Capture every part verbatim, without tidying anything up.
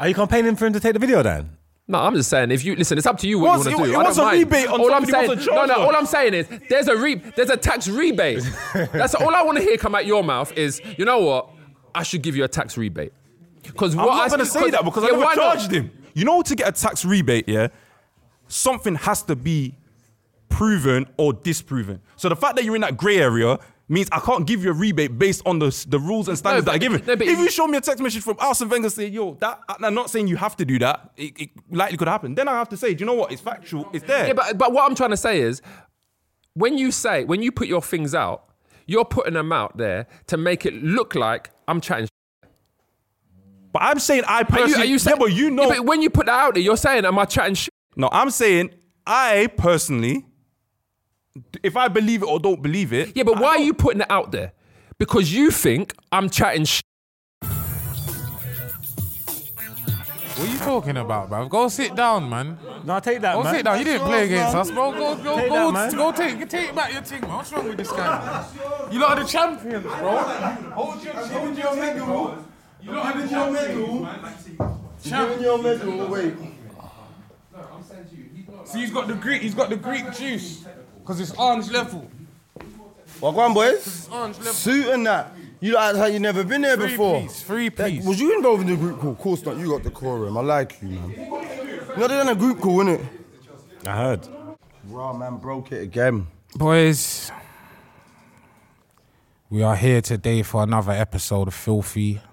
Are you campaigning for him to take the video then? No, I'm just saying. If you listen, it's up to you what What's, you want to do. What's a mind. rebate on all I'm somebody saying, wants a no, charge no. on? All I'm saying is there's a re- there's a tax rebate. That's all I want to hear come out your mouth is, you know what? I should give you a tax rebate. Because I'm not going to say that because yeah, I never why charged not? him. You know, to get a tax rebate, yeah, something has to be proven or disproven. So the fact that you're in that grey area means I can't give you a rebate based on the, the rules and standards No, that but- are given. no, but if you- you show me a text message from Arsene Wenger saying, yo, that, I'm not saying you have to do that, it, it likely could happen, then I have to say, do you know what, it's factual, it's there. Yeah, but, but what I'm trying to say is, when you say, when you put your things out, you're putting them out there to make it look like I'm chatting. But I'm saying I Are you, personally, are you yeah, saying, but you know. Yeah, but when you put that out there, you're saying, am I chatting shit? No, I'm saying I personally, if I believe it or don't believe it. Yeah, but I why are don't- you putting it out there? Because you think I'm chatting shit. What are you talking about, bruv? Go sit down, man. No, take that, Go man. sit down. You didn't play against us, bro. Go, go, Take go, that, man. go take, take back your thing, man. What's wrong with this guy? You lot are the champions, bro. Hold your, hold your medal. You lot are the champions. Champions. your medal, wait. See, he's got the Greek. He's got the Greek juice because it's orange level. Well, go on, boys. It's orange level. Suit and that. You act like you never been there Free before. piece, free That- piece. was you involved in the group call? Of course not. You got the quorum. I like you, man. No, they done a group call, innit? I heard. Raw man broke it again. Boys, we are here today for another episode of Filthy.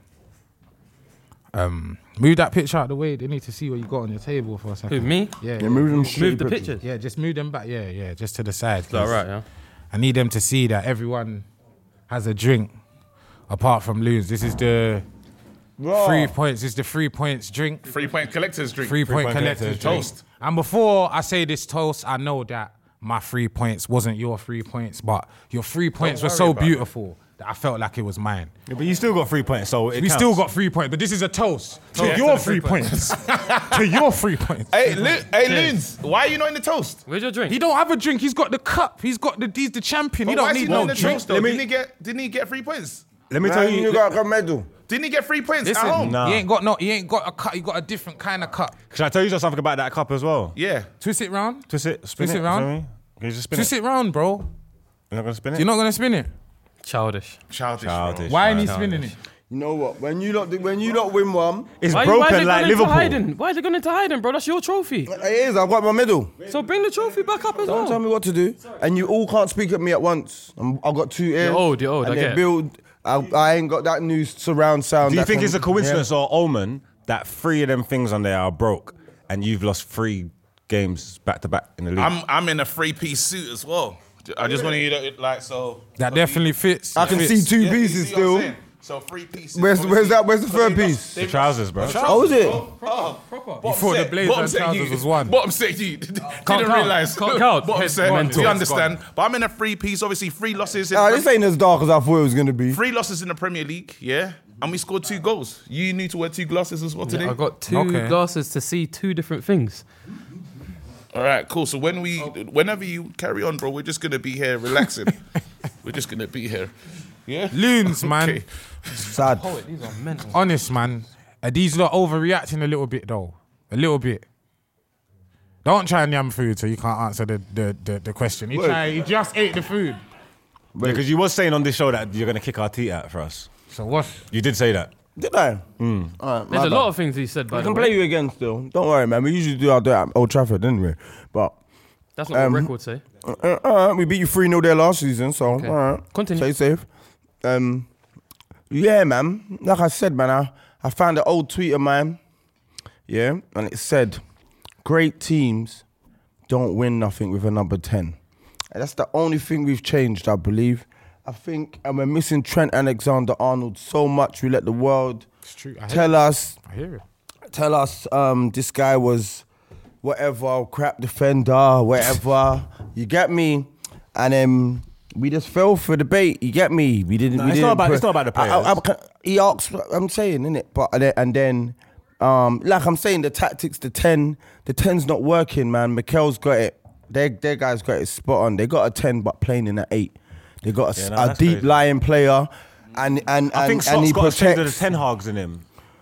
Um, move that picture out of the way. They need to see what you got on your table for a second. Who, me? Yeah, Yeah, move them Move the shit. pictures. yeah, just move them back. Yeah, yeah, just to the side. Is that right, yeah? I need them to see that everyone has a drink, apart from Loons. This is the three points. This is the three points drink. Three point collectors drink. Three point point collectors collectors drink. And before I say this toast, I know that my three points wasn't your three points, but your three points were worry so about beautiful that I felt like it was mine. Yeah, but you still got three points, so it We counts. still got three points, but this is a toast to Yeah, your to the three three points. To your three points. Hey, Lo- hey, Loons, why are you not in the toast? Where's your drink? He don't have a drink. He's got the cup. He's got the. He's the champion. He But why don't is he need not no in the drink. toast though? Let me- Didn't he get? Didn't he get three points? Let me tell Man, you. you got a medal. Didn't he get three points Listen, at home? Nah. he ain't got no. He ain't got a cup. He got a different kind of cup. Can I tell you something about that cup as well? Yeah. Twist it round. Twist it, spin Twist it, it round. feel me? Can you just spin Twist it? it round, bro. You're not gonna spin it? You're not gonna spin it. Childish. Childish. Childish. Why ain't he man. spinning it? You know what? When you lot, when you lot win one, It's Why, why broken is it like going Liverpool. into hiding? Why is it going into hiding, bro? That's your trophy. it is. I've got my medal. So bring the trophy back up as Don't tell well. me what to do. And you all can't speak at me at once. I'm, I've got two ears. You're old, you're old, And I they get it. build. I, I ain't got that new surround sound. Do you that think can- it's a coincidence or omen that three of them things on there are broke and you've lost three games back to back in the league? I'm I'm in a three piece suit as well. I just want you to like so. That definitely fits. I can Fits. see two Yeah, you pieces see what I'm still. saying? So three pieces. Where's- where's that- where's the So third they piece? the trousers, bro. Oh, is it? You thought the Blazers and trousers was one. Bottom set you didn't count. realise. Can't count. Bottom Head set. mental. You understand? But I'm in a three piece. Obviously, three losses. In Ah, the this ain't as dark as I thought it was gonna be. Three losses in the Premier League, yeah, and we scored two goals. You need to wear two glasses as well today. I got two Okay. glasses to see two different things. All right, cool. So when we, whenever you carry on, bro, we're just gonna be here relaxing. We're just gonna be here, yeah. Loons, man. Okay. Sad. These are mental. Honest, man. Are these lot overreacting a little bit, though? A little bit. Don't try and yam food so you can't answer the, the, the, the question. You, try, you just ate the food. Because you was saying on this show that you're gonna kick our teeth out for us. So what's... You did say that. Did I? Mm. All right, There's a lot of things he said, by I the can way. play you again still. Don't worry, man. We usually do our do it at Old Trafford, didn't we? But That's not Um, what records say. uh, all right, we beat you three nil there last season, so all right. Continue. Stay safe. Um, yeah, man. Like I said, man, I, I found an old tweet of mine. Yeah, and it said, "Great teams don't win nothing with a number ten." And that's the only thing we've changed, I believe. I think, and we're missing Trent Alexander-Arnold so much. We let the world It's true. I hear tell it. us, I hear it. tell us, um, this guy was whatever, crap defender, whatever. You get me? And then we just fell for the bait. You get me? We didn't. No, we it's didn't not about- put- it's not about the I- I- players. I- he asked. I'm saying, innit? But and then, and then um, like I'm saying, the tactics, the ten, the ten's not working, man. Mikel's got it. Their their guys got it spot on. They got a ten, but playing in an eight. They got a, Yeah, no, a that's deep crazy. lying player, and and I and, think and he Scott's got a shade of the protects. ten hogs in him.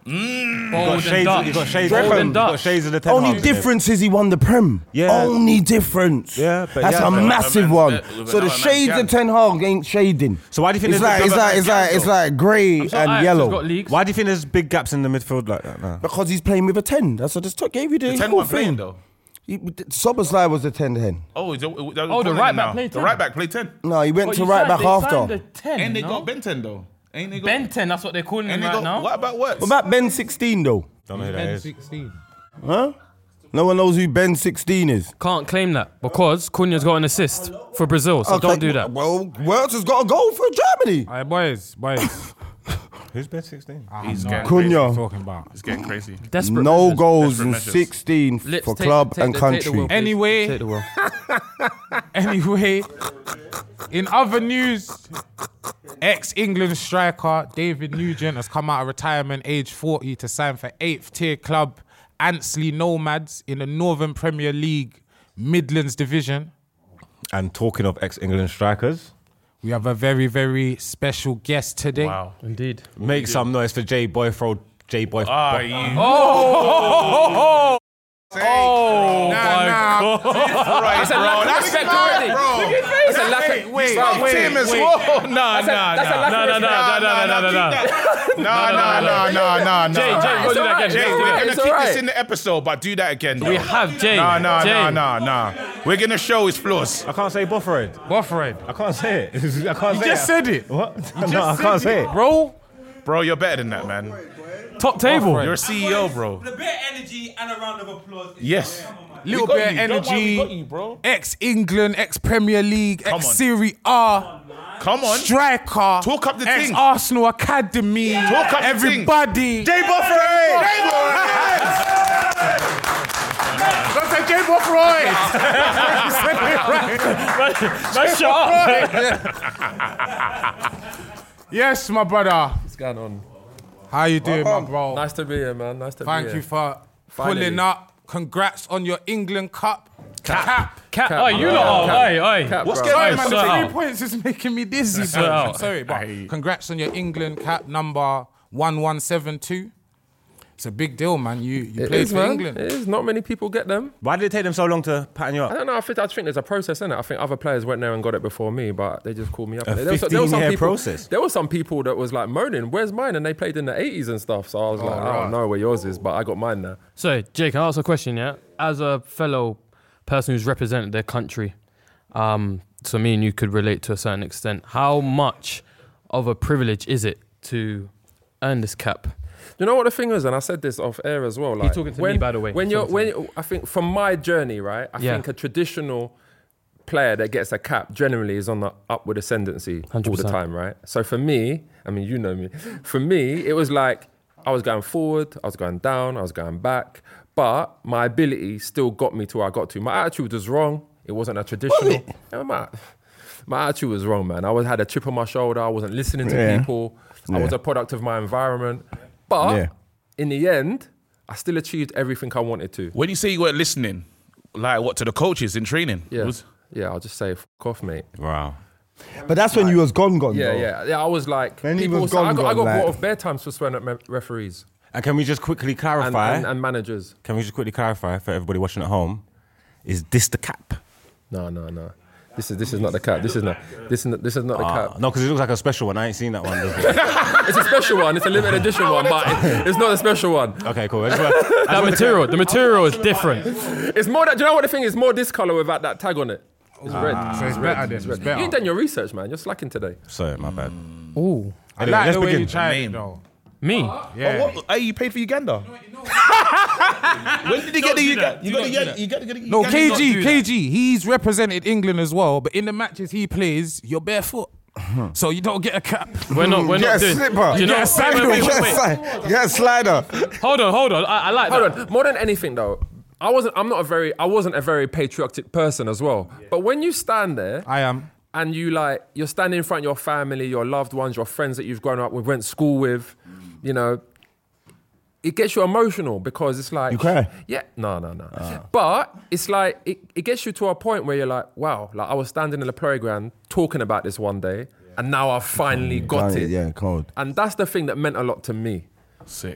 Bold You got and shades, Dutch. you got shades, Bold you and got Dutch. shades of the Ten Only Hag in it. difference is he won the Prem. Yeah. Only difference. Yeah, but That's yeah, a but- massive With one. another man- with So the another shades man of Ten Hag ain't shading. So why do you think It's there's like big- it's like it's like it's like grey So and Ajax has yellow. got leagues. Why do you think there's big gaps in the midfield like that now? Because he's playing with a ten. That's what I just took- gave you the, The ten whole one playing thing. though. He- Soboslai was the ten then. Oh, is it, Oh, the right back played The ten. right back played ten. No, he went But to you right signed- back they signed after. the ten, And they no? got Ben ten though. Ain't they got Ben ten, that's what they're calling And him they right got now. what about Words? What about Ben sixteen though? Don't know who that is. sixteen. Huh? No one knows who Ben sixteen is. Can't claim that because Cunha's got an assist for Brazil, so Okay, don't do that. Well, Words has got a goal for Germany. Alright, boys, boys. Who's Ben sixteen? He's no getting idea crazy. what Cunha. you're talking about. He's getting crazy. Desperate No measures. goals Desperate in measures. sixteen Lips, for take- club take and the- take the country. wheel, please. Anyway. Take the wheel. Anyway, in other news, ex-England striker David Nugent has come out of retirement, age forty, to sign for eighth tier club Ansley Nomads in the Northern Premier League Midlands Division. And talking of ex-England strikers, We have a very, very special guest today. Wow. Indeed. make some noise for J Boy Throw J Boy. Ah, you. Oh, Nah, nah. Right, bro. That's respect already. bro. That's a lack of Wait, Stop wait, him as wait. well. Nah, nah, that's a nah. lack Nah, of nah, nah, respect. nah, nah, nah, nah, nah. Nah, nah, nah, nah, nah, nah. Jay, Jay, go do that again. Jay, It's we're alright, gonna it's keep alright. this in the episode, but do that again. We though. have Jay. Nah, nah, Jay. nah, nah, nah. We're gonna show his flaws. I can't say Bufferhead. Buffred. I can't say it. I can't You say just it. said it. What? You No, I just can't said say it. Bro, Bro, you're better than that, man. Top table. You're a C E O, bro. A bit of energy and a round of applause. Yes. little We got bit of you. Don't worry, energy. we got you, bro. Ex-England, ex-Premier League, Come on. ex-Serie A. Come on. Striker. Talk up the thing. Ex-Arsenal Academy. Talk up the Everybody. Jay Bufferhead! Don't say Jay Buffroyd. Man, shut up. Yes, my brother. What's going on? How you doing, my bro? Nice to be here, man. Nice to be here. Thank you for Finally. pulling up. Congrats on your England Cup. Cap. Cap. Cap, Oh, you bro. lot. Cap. Oi, oi. Cap, What's bro. going Sorry, on? man, sort the out. three points is making me dizzy. Sort bro. out. Sorry, but I hate you. congrats on your England cap number one one seven two. It's a big deal, man. You you It played is, for man. England. It is. Not many people get them. Why did it take them so long to pattern you I up? don't know. I think, I think there's a process in it. I think other players went there and got it before me, but they just called me up. A There was- there was some fifteen-year people- process. There were some people that was like moaning, "Where's mine?" And they played in the eighties and stuff. So I was like, I right. don't know where yours is, but I got mine now. So, Jake, I ask a question, yeah? As a fellow person who's represented their country, um, so me and you could relate to a certain extent, how much of a privilege is it to earn this cap? You know what the thing is, and I said this off air as well. Like, talking to when, me, by the way. When you're, Talking when to you- I think from my journey, right? I Yeah. think a traditional player that gets a cap generally is on the upward ascendancy one hundred all the percent. time, right? So for me, I mean, you know me. For me, it was like I was going forward, I was going down, I was going back, but my ability still got me to where I got to. My attitude was wrong. It wasn't a traditional. Yeah, my, my attitude was wrong, man. I was had a chip on my shoulder. I wasn't listening to Yeah. people. I Yeah. was a product of my environment. But Yeah. in the end, I still achieved everything I wanted to. When you say you weren't listening, like what, to the coaches in training? Yeah, Was- yeah. I'll just say, f off, mate. Wow. But that's when you was gone, gone. Yeah, though. yeah, yeah. I was like, When he people was was- I gone, got, I gone, got like- brought off bare times for swearing at me- referees And can we just quickly and, clarify? and, and managers. Can we just quickly clarify for everybody watching at home? Is this the cap? No, no, no. This is this is not the cap. This is not this is not, this is not the Ah, cap. no, because it looks like a special one. I ain't seen that one. It's a special one. It's a limited edition one, but it- it's not a special one. Okay, cool. I just wanna- I just That wanna- material, the material is different. It's more that. Do you know what the thing is? More this color without that tag on it. It's red. So it's better then. It's You ain't better. done your research, man. You're slacking today. Sorry, my bad. Ooh. I Anyway, like let's the way begin. you tried Name. it, though. Me? Yeah. Oh, what? Hey, you paid for Uganda? When did he get the Uganda? You got the Uganda? You got the Uganda? No, do K not G, do K G, he's represented England as well, but in the matches he plays, you're barefoot. So you don't get a cap. We're not, we're Get not a doing... slipper. You know, Get a sandal. wait, wait, Get, wait, a wait. sli- get a slider. Hold on, hold on. I, I like Hold that. on. More than anything, though, I wasn't. I'm not a very. I wasn't a very patriotic person as well. But when you stand there I am. and you like, you're standing in front of your family, your loved ones, your friends that you've grown up with, went to school with, you know, it gets you emotional because it's like You cry? Yeah, no, no, no. But it's like it, it gets you to a point where you're like, wow, like I was standing in the playground talking about this one day, and now I've finally got Done it. Yeah, cold. And that's the thing that meant a lot to me. Sick.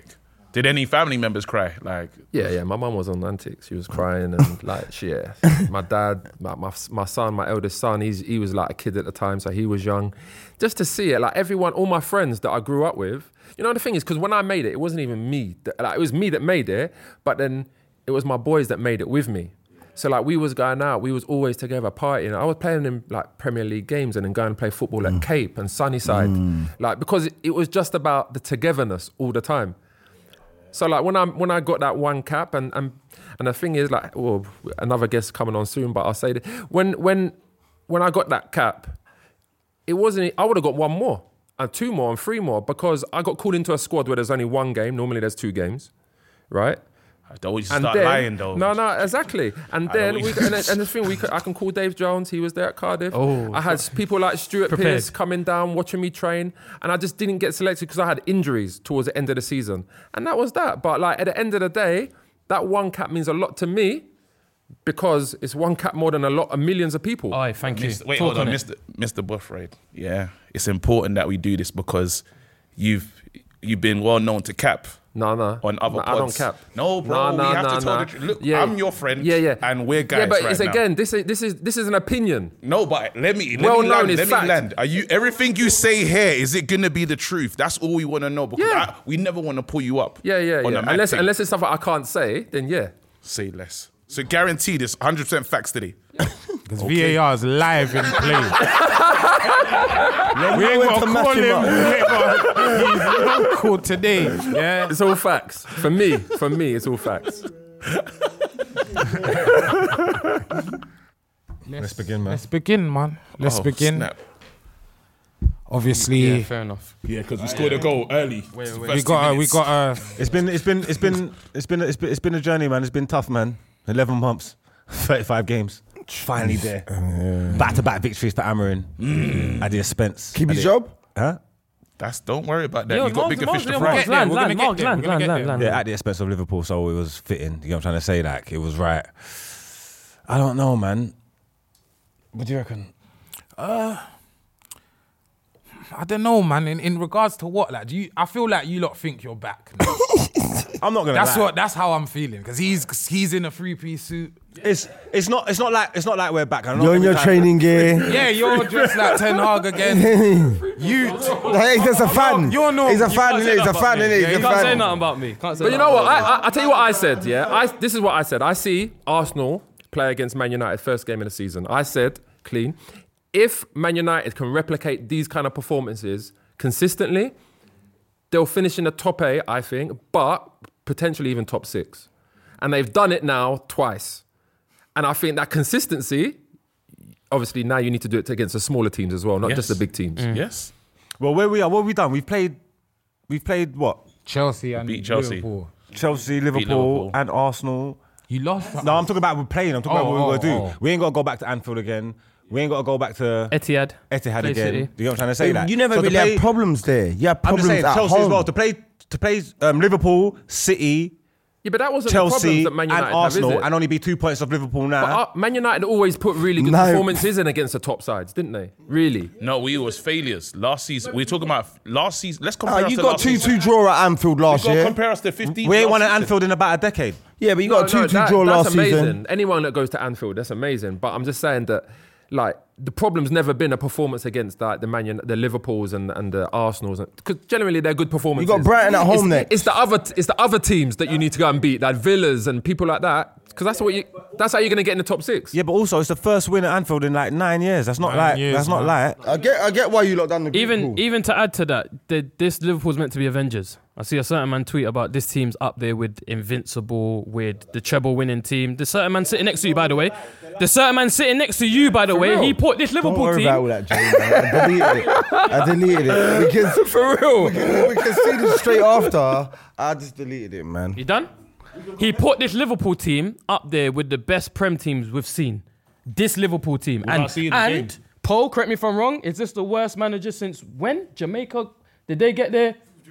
Did any family members cry? Like, Yeah, yeah. My mum was on antics. She was crying and like, she, yeah. My dad, my, my my son, my eldest son, he's he was like a kid at the time, so he was young. Just to see it, like everyone, all my friends that I grew up with. You know, the thing is, because when I made it, it wasn't even me. That, like, it was me that made it, but then it was my boys that made it with me. So like we was going out, we was always together partying. I was playing in like Premier League games and then going and play football at Cape and Sunnyside, like because it, it was just about the togetherness all the time. So like when I when I got that one cap and and and the thing is like, well, another guest coming on soon, but I'll say that when when when I got that cap, it wasn't. I would have got one more and two more and three more because I got called into a squad where there's only one game. Normally there's two games, right? don't you And start then, lying though. No, no, exactly. And I then know we what and, then- and the thing we could, I can call Dave Jones. He was there at Cardiff. Oh, I had people like Stuart prepared. Pearce coming down, watching me train, and I just didn't get selected because I had injuries towards the end of the season, and that was that. But like at the end of the day, that one cap means a lot to me because it's one cap more than a lot of millions of people. Aye, thank you. Mister Wait, Talk hold on, it. Mister Mister Buffraid. Yeah, it's important that we do this because you've you've been well known to cap. No, no. On other no, pods. I don't cap. No, bro, we have to tell the truth. Look, I'm your friend, Yeah, yeah. and we're guys Yeah, but right it's now. again, this is this is this is an opinion. No, but let me let Well me known land. is Let fact. me land. Are you everything you say here? Is it gonna be the truth? That's all we want to know because Yeah. I, we never want to pull you up. Yeah, yeah, on yeah. a mad Unless thing. unless it's something I can't say, then yeah. Say less. So guaranteed, it's one hundred percent facts today. Because V A R is live in play. we ain't when got to to match call him him. up. We ain't got, he's local today. Yeah. It's all facts. For me, for me, it's all facts. Let's begin, man. Let's begin, man. Let's Oh, begin. snap. Obviously, Yeah, fair enough. Yeah, because we scored a goal early. It's the we first got two a, we minutes. got a. It's been, it's been, it's been, it's been, it's been, it's been a journey, man. It's been tough, man. Eleven months, thirty-five games. Finally there. Back-to-back victories for Amarin at the expense. Keep At his the- job. Huh? That's don't worry about that. Yo, you got Mark's- bigger Mark's- fish to Mark's fry. get there, land, we're land, gonna Mark's get there, land, we're gonna land, get land, there. land. Yeah, at the expense of Liverpool, so it was fitting. You know what I'm trying to say? Like it was right. I don't know, man. What do you reckon? I don't know, man. In, in regards to what, like, do you? I feel like you lot think you're back. now. I'm not gonna. That's lie. what. That's how I'm feeling. Because he's he's in a three piece suit. It's it's not it's not like it's not like we're back. I know You're in every your time- training gear. Yeah, you're dressed like Ten Hag again. You. Hey, he's just a fan. You're no- He's a you fan, can't innit? say He's that a about fan, me. innit? Yeah, He's you a can't say fan. nothing about me. Can't say But you know nothing what? about I, I I tell you what I said. Yeah, I this is what I said. I see Arsenal play against Man United first game of the season. I said clean. If Man United can replicate these kind of performances consistently, they'll finish in the top eight, I think, but potentially even top six. And they've done it now twice. And I think that consistency, obviously now you need to do it against the smaller teams as well, not Yes. just the big teams. Yes. Well, where we are, what have we done? We've played, we've played what? Chelsea and Beat Chelsea. Liverpool. Chelsea, Liverpool, Liverpool. and Arsenal. You lost. No, I'm talking about we're playing. I'm talking Oh, about what we're oh, gonna do. oh. We ain't got to go back to Anfield again. We ain't got to go back to Etihad. Etihad Play again. City. Do you know what I'm trying to say? That You never So to really play- had problems there. You had I'm problems just saying at Chelsea home. as well. To play to play um, Liverpool, City, Yeah, but that wasn't the Chelsea, problems that Man and United have, Arsenal, is it? and only be two points off Liverpool now. But uh, Man United always put really good No. performances in against the top sides, didn't they? Really? No, we was failures last season. We're talking about last season. Let's compare Ah, us you to got last two season. two draw at Anfield last Go year. compare us to fifteen. we ain't last won at season. Anfield in about a decade. Yeah, but you No, got a two no, two that- draw that's last amazing. season. Anyone that goes to Anfield, that's amazing. But I'm just saying that, like, the problem's never been a performance against like the Man, United, the Liverpools and, and the Arsenals, because generally they're good performances. You got Brighton at home it's, next. It's the other, it's the other teams that you need to go and beat, like Villas and people like that, because that's what you, that's how you're going to get in the top six. Yeah, but also it's the first win at Anfield in like nine years. That's not Nine like years, that's not man. like. I get, I get why you lot done the group Even call. even to add to that, the, this Liverpool's meant to be Avengers. I see a certain man tweet about this team's up there with Invincible, with the treble winning team. The certain man sitting next to you, by the way. The certain man sitting next to you, by the way. real? He put this Don't Liverpool worry team. about all that, Jay. Man. I deleted it. I deleted it because For real. we can see this straight after. I just deleted it, man. You done? He put this Liverpool team up there with the best Prem teams we've seen. This Liverpool team. Without And, seeing the and game. Paul, correct me if I'm wrong, is this the worst manager since when? Jamaica, did they get there?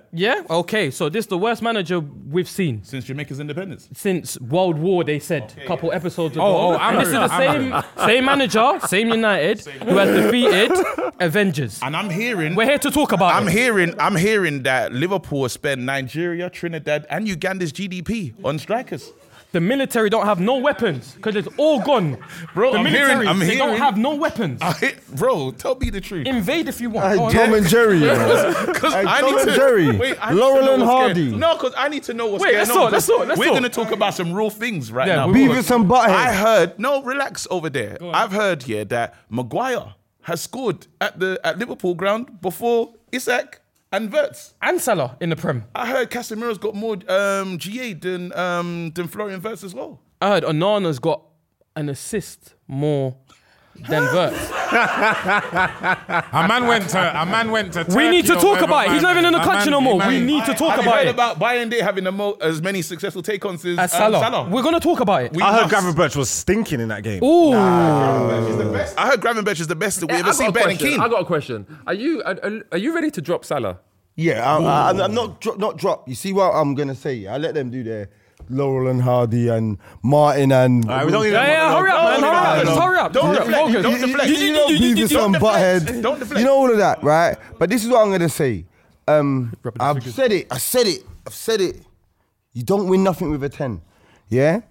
Yeah. Okay. So this is the worst manager we've seen Since Jamaica's independence. since World War. They said a couple episodes ago. Oh, oh, and this is the Amarin, same same manager, same United, who has defeated Avengers. And I'm hearing. We're here to talk about I'm it. hearing. I'm hearing that Liverpool spend Nigeria, Trinidad, and Uganda's G D P on strikers. The military don't have no weapons because it's all gone. Bro, the I'm military, hearing- I'm they don't hearing- have no weapons. I hit, bro, tell me the truth. Invade if you want. Hey, Go on. Tom and Jerry, you know. Because Hey, I Tom need and to. Jerry, Wait, I need Laurel to know and what's Hardy. going- No, because I need to know what's Wait, going let's on. talk, let's talk, let's We're talk. going to talk about some real things right Yeah, now. we will. Beavis and Butthead. I heard. No, relax over there. I've heard here that Maguire has scored at the at Liverpool ground before Isak and Wirtz. And Salah in the Prem. I heard Casemiro's got more um, G A than um, than Florian Wirtz as well. I heard Onana's got an assist more than Wirtz. A man went to. A man went to. We need to Turkey or talk wherever, about it. He's man. not even in the A country man- no more. man- We need to talk Have you about heard it. about Bayern Day having the mo- as many successful take ons as, As um, Salah. Salah? We're gonna talk about it. We I heard must. Gravenberch was stinking in that game. Ooh. I heard Gravenberch is the best that we Yeah, ever I seen, got a better than question. Keane. I got a question. Are you are, are- are you ready to drop Salah? Yeah, I'm, I'm, I'm not dro- not drop. You see what I'm gonna say? I let them do their Laurel and Hardy and Martin and. All right, we don't even Yeah, yeah, hurry up, man. Hurry up. Just hurry up. Don't Hurry up. deflect. Focus. Don't deflect. You, you know Beavis and Butthead. Don't deflect. You know all of that, right? But this is what I'm gonna say. Um, I've said it. I said it. I've said it. You don't win nothing with a ten. Yeah.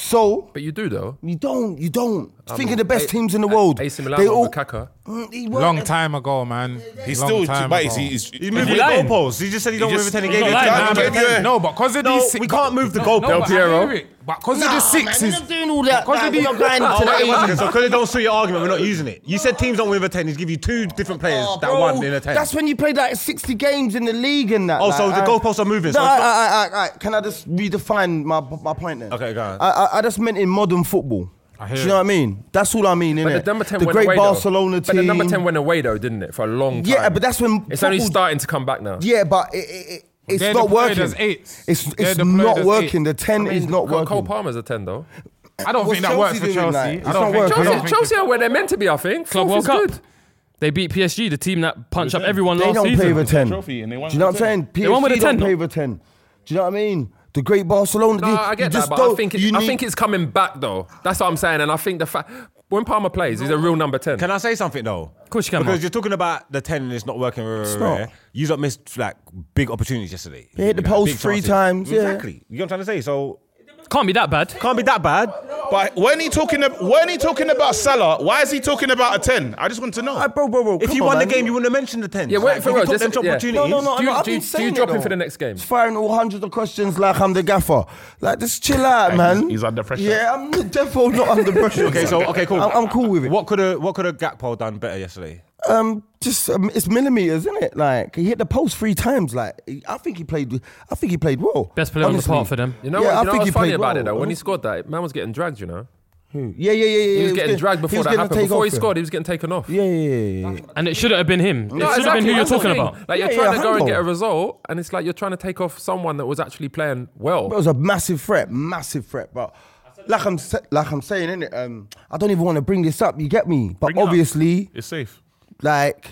So But you do though. you don't. You don't. Think Um, of the best A- teams in the A- world. A C Milan They with all. Lukaku. Mm, he weren't- Long time ago, man. He's Long still, time but ago. he's, he's, He moved He the lying. goalposts. He just said he don't He move just- with ten. He he's gave not it lying. to Nah, him. give you a- No, but because of No, these. we can't move the No, goalpost. but I Piero. hear it. But because of Nah, the man, sixes. you're not doing all that. Because Nah, of we're the- not going Oh, to wait, the one second. eighties. So because it don't suit your argument, we're not using it. You said teams don't win with a ten. He's give you two different players Oh, that bro, won in a ten. That's when you played like sixty games in the league and that. Oh, so like, the I- goalposts are moving. No, So I, it's not- I, I, I, can I just redefine my my point then? Okay, go on. I, I, I just meant in modern football. I Do hear you know what I mean? That's all I mean, But innit? the number ten the went great away Barcelona though. team. But the number ten went away though, didn't it? For a long time. Yeah, but that's when it's only football- starting to come back now. Yeah, but it, it, it, it's They're not deployed working. as eights. It's They're it's deployed not as working. eights. The ten I mean, is not Cole, working. Cole Palmer's a ten though. I don't What's think that works Chelsea for doing, Chelsea. like? It's I don't not think working. I don't Chelsea, think Chelsea are where they're meant to be, I think. Club Fourth World is Cup. good. They beat P S G, the team that punched up everyone They last don't season. play with ten. Trophy and they won Do you know what I'm the ten. saying? P They won with S a G don't ten, play though. with ten. Do you know what I mean? The great Barcelona. No, you- I you get just that, but I don't- think it, you I need- think it's coming back though. That's what I'm saying, and I think the fact when Palmer plays, he's a real number ten. Can I say something though? Of course you can, Because Mark. you're talking about the ten and it's not working. It's not. You got missed like big opportunities yesterday. They hit the You know, post big three chances. times, yeah. Exactly. You know what I'm trying to say? So Can't be that bad. can't be that bad. But when he talking ab- when he talking about Salah, why is he talking about a ten? I just want to know. Ah, bro, bro, bro. If come you on, won the man. game, you wouldn't have mentioned the ten. Yeah, wait for you real, took just- them to yeah. opportunities. No, no, no. Do you- I've do you- been do you saying drop it, him for though. the next game? Just firing all hundreds of questions like I'm the gaffer. Like, just chill out, man. he's under pressure. Yeah, I'm definitely not under pressure. Okay, so okay, cool. I'm, I'm cool with it. What could have what could have Gakpo done better yesterday? Um, just um, it's millimeters, isn't it? Like he hit the post three times. Like he- I think he played. I think he played well. Best player on the honestly. part for them. You know Yeah, what? I You know think what's he funny played about well. it though? When he scored that, man was getting dragged. You know, Yeah, yeah, yeah, yeah. he was getting getting- dragged he before was that gonna happened. take Before he off it. scored, he was getting taken off. Yeah, yeah, yeah, yeah. And it shouldn't have been him. It should have been who you're that's the talking thing. about. Like you're Yeah, trying yeah, to go and handball. get a result, and it's like you're trying to take off someone that was actually playing well. It was a massive threat, massive threat. But like I'm sa- like I'm saying, innit? Um, I don't even want to bring this up. You get me? But Bring it up. obviously, It's safe. like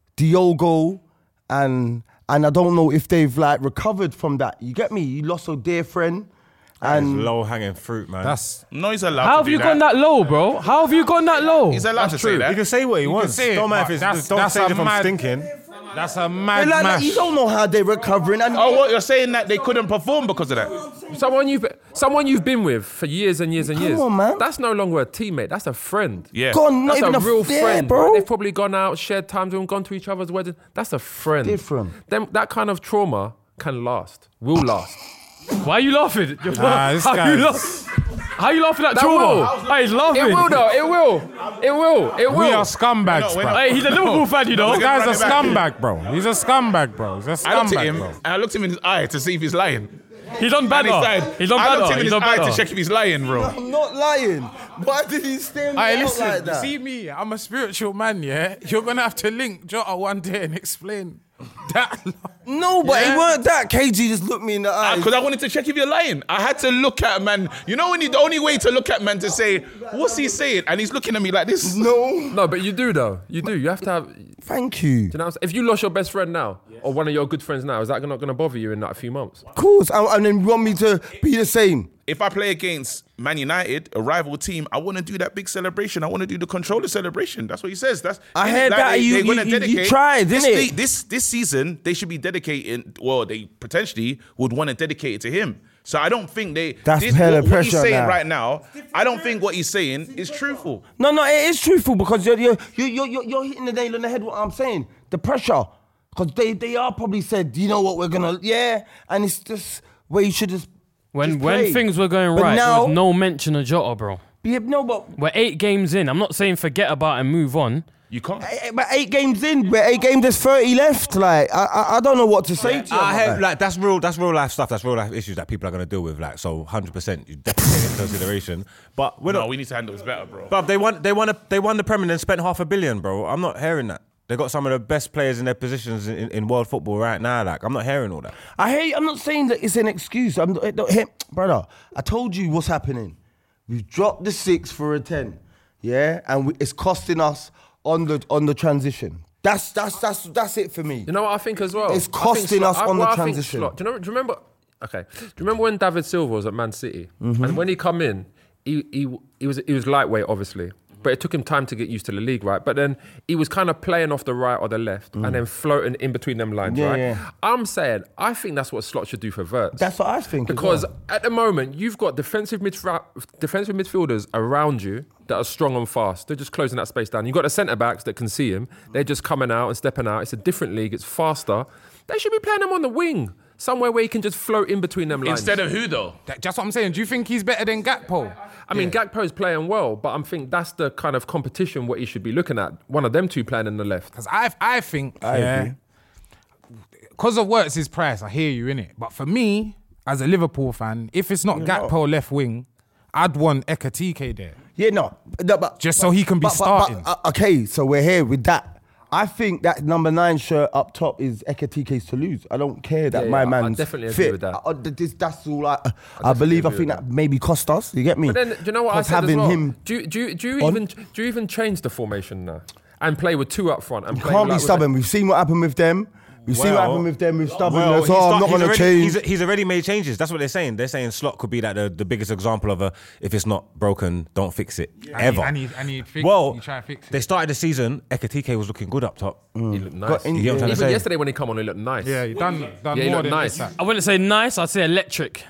Diogo and and I don't know if they've like recovered from that. You get me? You lost a dear friend, And and low hanging fruit, man. That's No, he's allowed How to have do you gone that low, bro? How have you gone that low? He's allowed to say he that. can say what he wants. say it, don't matter but if it's that's- don't that's say a if I'm mad- stinking. that's a mad like, like, mash. you don't know how they're recovering. And Oh, what you're saying that they couldn't perform because of that? Someone you've someone you've been with for years and years and Come years. on, man. That's no longer a teammate. That's a friend. Yeah. gone, not That's even a real yeah, friend, bro. They've probably gone out, shared times, and gone to each other's weddings. That's a friend. Different. Them, that kind of trauma can last, will last. Why are you laughing? You're Nah, this how, guy you is- laugh- how you laughing at That trauma? will. Hey, he's laughing. It will though. It will. It will. It will. We are scumbags, we're bro. not. Hey, he's a Liverpool fan, you know. This guy's a Run it back. scumbag, bro. He's a scumbag, bro. He's a I looked at scumbag, him bro. and I looked him in his eye to see if he's lying. He's on And he banter. said, He's on I looked banter. him in He's his on eye banter. to check if he's lying, bro. I'm not lying. Why did he stay Hey, out listen, like you that? see me, I'm a spiritual man, yeah? You're going to have to link Jota one day and explain That No, but Yeah. it weren't that. K G just looked me in the eye. Because I wanted to check if you're lying. I had to look at a man. You know when you, the only way to look at man to say, what's he saying? And he's looking at me like this. No. No, but you do though. You do. You have to have. Do Thank you. you know what I'm saying? If you lost your best friend now, or one of your good friends now, is that not going to bother you in like a few months? Of course. And, and then you want me to be the same. If I play against Man United, a rival team, I want to do that big celebration. I want to do the controller celebration. That's what he says. That's I heard that. You- they're gonna you- you dedicate- tried, this, didn't it? This this season, they should be dedicating. Well, they potentially would want to dedicate it to him. So I don't think they. That's this, hella what, what he's pressure saying now. right now. I don't think what he's saying is truthful. No, no, it is truthful because you're you're you're you're, you're hitting the nail on the head. What I'm saying, the pressure, because they they are probably said, you know what, we're gonna yeah, and it's just where you should just When just when play. things were going But right, now, there was no mention of Jota, bro. yeah, no, but We're eight games in. I'm not saying forget about it and move on. You can't. eh, but eight games in, we're eight games. There's thirty left. Like I I, I don't know what to say to you. I about have, that. like that's real. That's real life stuff. That's real life issues that people are going to deal with. Like so, one hundred percent, you definitely take it into consideration. But we're No, not. we need to handle this better, bro. But they won. They won. A, they won the Premier and spent half a billion, bro. I'm not hearing that. They got some of the best players in their positions in, in world football right now. Like I'm not hearing all that. I hear you. I'm not saying that it's an excuse. I'm not, don't- here, brother. I told you what's happening. We've dropped the six for a ten, yeah, and we, it's costing us on the on the transition. That's that's that's that's it for me. You know what I think as well? It's I think costing Slot- us I- on well, the I think transition. Slot- do you know? Do you remember? Okay. Do you remember when David Silva was at Man City and when he come in, he he he was he was lightweight, obviously. But it took him time to get used to the league, right? But then he was kind of playing off the right or the left and then floating in between them lines, Yeah, right? yeah. I'm saying, I think that's what Slot should do for Wirtz. That's what I think. as Because well. at the moment, you've got defensive, midf- defensive midfielders around you that are strong and fast. They're just closing that space down. You've got the centre-backs that can see him. They're just coming out and stepping out. It's a different league. It's faster. They should be playing him on the wing, somewhere where he can just float in between them lines. Instead of who though? That- That's what I'm saying. Do you think he's better than Gakpo? I mean, Gakpo's playing well, but I'm thinking that's the kind of competition what he should be looking at. One of them two playing in the left. Because I, I think, I yeah, agree. because of Wirtz's price, I hear you in it. But for me, as a Liverpool fan, if it's not Gakpo left wing, I'd want Ekatike there. Yeah, no, no, but Just so he can be but- but- starting. but, uh, okay, so we're here with that. I think that number nine shirt up top is Ekatike's to lose. I don't care that Yeah, my yeah, I- I man's definitely agree fit. with that. Uh, uh, this, that's all I. I, believe. I agree think with that maybe cost us. You get me? But then, do you know what I 'Cause said having as well? him, do you, do you, do you on- even do you even change the formation now and play with two up front and you play can't like be with stubborn. We've seen what happened with them. We've seen what Well- happened with them with stubbornness. Well, oh, he's I'm start- not he's going to already- change. He's, he's already made changes. That's what they're saying. They're saying Slot could be like the, the biggest example of a if it's not broken, don't fix it ever. And he, and he, fix, well, he try to fix it. they started the season. Ekatike was looking good up top. He looked nice. Got in- You get what I'm trying to Even say? yesterday when he come on, he looked nice. yeah, he done, done Yeah, he more looked than nice. Isak. I wouldn't say nice. I'd say electric.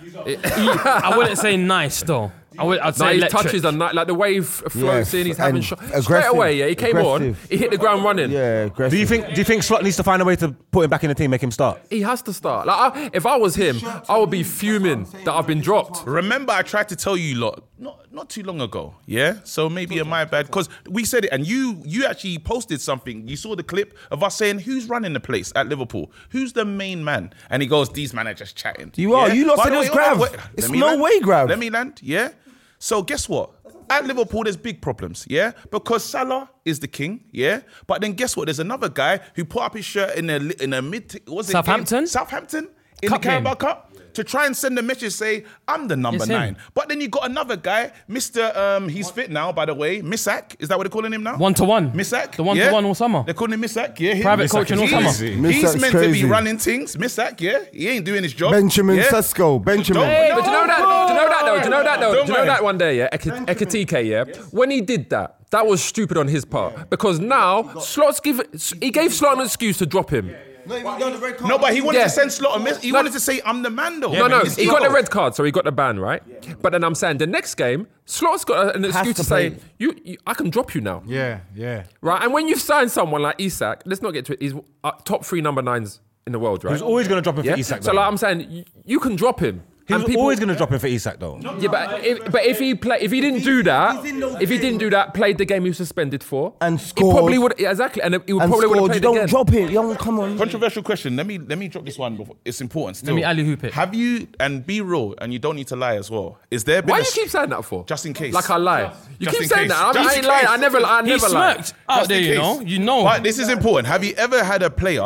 I wouldn't say nice though. I would. I'd No, say his electric. touches are nice. Like the way he f- floats Yeah, in, he's and having shots. Straight aggressive, away, yeah, he came on, aggressive. he hit the ground running. Yeah, aggressive. Do you think? Do you think Slot needs to find a way to put him back in the team, make him start? He has to start. Like, I, if I was him, I would be fuming that I've been dropped. Remember, I tried to tell you lot not not too long ago. Yeah, so maybe it's my bad because we said it, and you you actually posted something. You saw the clip of us saying who's running the place at Liverpool, who's the main man, and he goes, "These men are just chatting." You are. You lot By said the it was way, hold on, Grav. wait. It's Let me no land. way, Grav. Let me land. Yeah. So guess what? At Liverpool, there's big problems, yeah? Because Salah is the king, yeah? But then guess what? There's another guy who put up his shirt in a in a mid was it Southampton? game? Southampton in Cup the Carabao game. Cup to try and send a message say I'm the number It's him. nine. But then you got another guy, Mister Um, he's fit now, by the way, Misak. Is that what they're calling him now? One to one. Misak. The one yeah? to one all summer. They're calling him Misak. Yeah, him. Private Misak coaching all is summer. easy. Misak's He's meant to crazy. be running things. Misak, yeah, he ain't doing his job. Benjamin yeah? Sesko. Benjamin. Hey, but do you know that? Do you know that though? Do you know that though? Don't Do you know worry. that one day? Yeah, Ek- Ekatike. Yeah, when he did that, that was stupid on his part because now Slot's give he gave Slot an excuse to drop him. No, but he wanted Yeah. to send Slot a mess. He No. wanted to say, I'm the man, though. no, no, His he got ego. the red card, so he got the ban, right? But then I'm saying the next game, Slot's got an excuse to to, say, play. you, you, I can drop you now, Yeah, yeah. right? And when you've signed someone like Isak, let's not get to it. He's uh, top three number nines in the world, right? He was always going to drop him yeah? for Isak. So though. like I'm saying, you, you can drop him. he was and people- always going to drop him for Isak, though. Yeah, but if, but if he play, if he didn't do that, if he didn't do that, played the game he was suspended for, And he scored. probably would yeah, exactly, and he would And probably would have scored. You played don't again. drop it. Young, come on. Controversial question. Let me let me drop this one. Before. It's important still. me alley-hoop it. Have you, and be real, and you don't need to lie as well. Is there been Why a do you keep saying that for? Just in case. Like I lie. You Just keep in saying case. that. I, Just I in ain't lying. case. I never, I He never lie. smirked out Just there, in you case. know. You know. But this is important. Have you ever had a player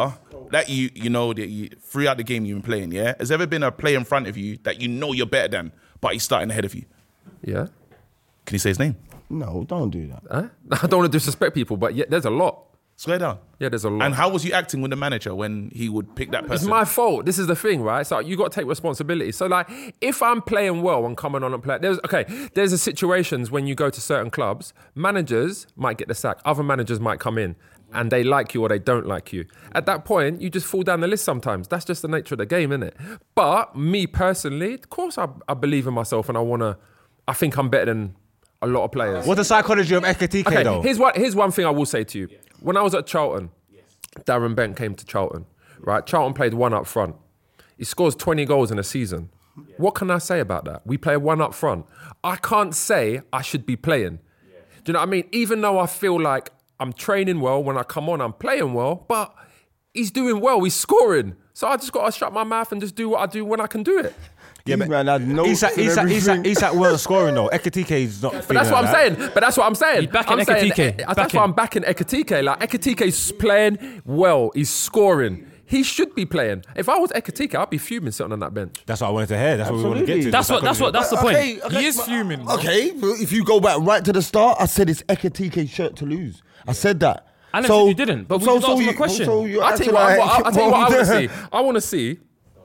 that you you know that you throughout the game you've been playing, yeah, has ever been a player in front of you that you know you're better than, but he's starting ahead of you? Yeah. Can you say his name? No, don't do that. Huh? I don't want to disrespect people, but yeah, there's a lot. Swear down. Yeah, there's a lot. And how was you acting with the manager when he would pick that person? It's my fault. This is the thing, right? So you got to take responsibility. So like, if I'm playing well and coming on and playing, there's okay. There's a situations when you go to certain clubs, managers might get the sack. Other managers might come in and they like you or they don't like you. At that point, you just fall down the list sometimes. That's just the nature of the game, isn't it? But me personally, of course, I, I believe in myself and I wanna. I think I'm better than a lot of players. What's the psychology of Ekitike Okay, though? here's one. Here's one thing I will say to you. When I was at Charlton, Darren Bent came to Charlton, right? Charlton played one up front. He scores twenty goals in a season. What can I say about that? We play one up front. I can't say I should be playing. Do you know what I mean? Even though I feel like I'm training well, when I come on, I'm playing well, but he's doing well, he's scoring. So I just got to shut my mouth and just do what I do when I can do it. Yeah, These but man had notes Isak, and Isak, Isak, everything. Isak weren't scoring though. Ekitike is not. But that's what I'm saying. But that's what I'm saying. He's backing I'm saying, Ekitike. eh, That's Backing. why I'm backing Ekitike. Like Ekitike's playing well. He's scoring. He should be playing. If I was Ekitike, I'd be fuming sitting on that bench. That's what I wanted to hear. That's what we want to get to. That's The what. That's what. That's the point. Okay, okay, He is but- fuming, bro. Okay, but if you go back right to the start, I said it's Ekitike's shirt to lose. I said that. I never said you didn't, but we just asked him a question. So you I'll tell you what, I- I'll tell you what I want to see. I want to see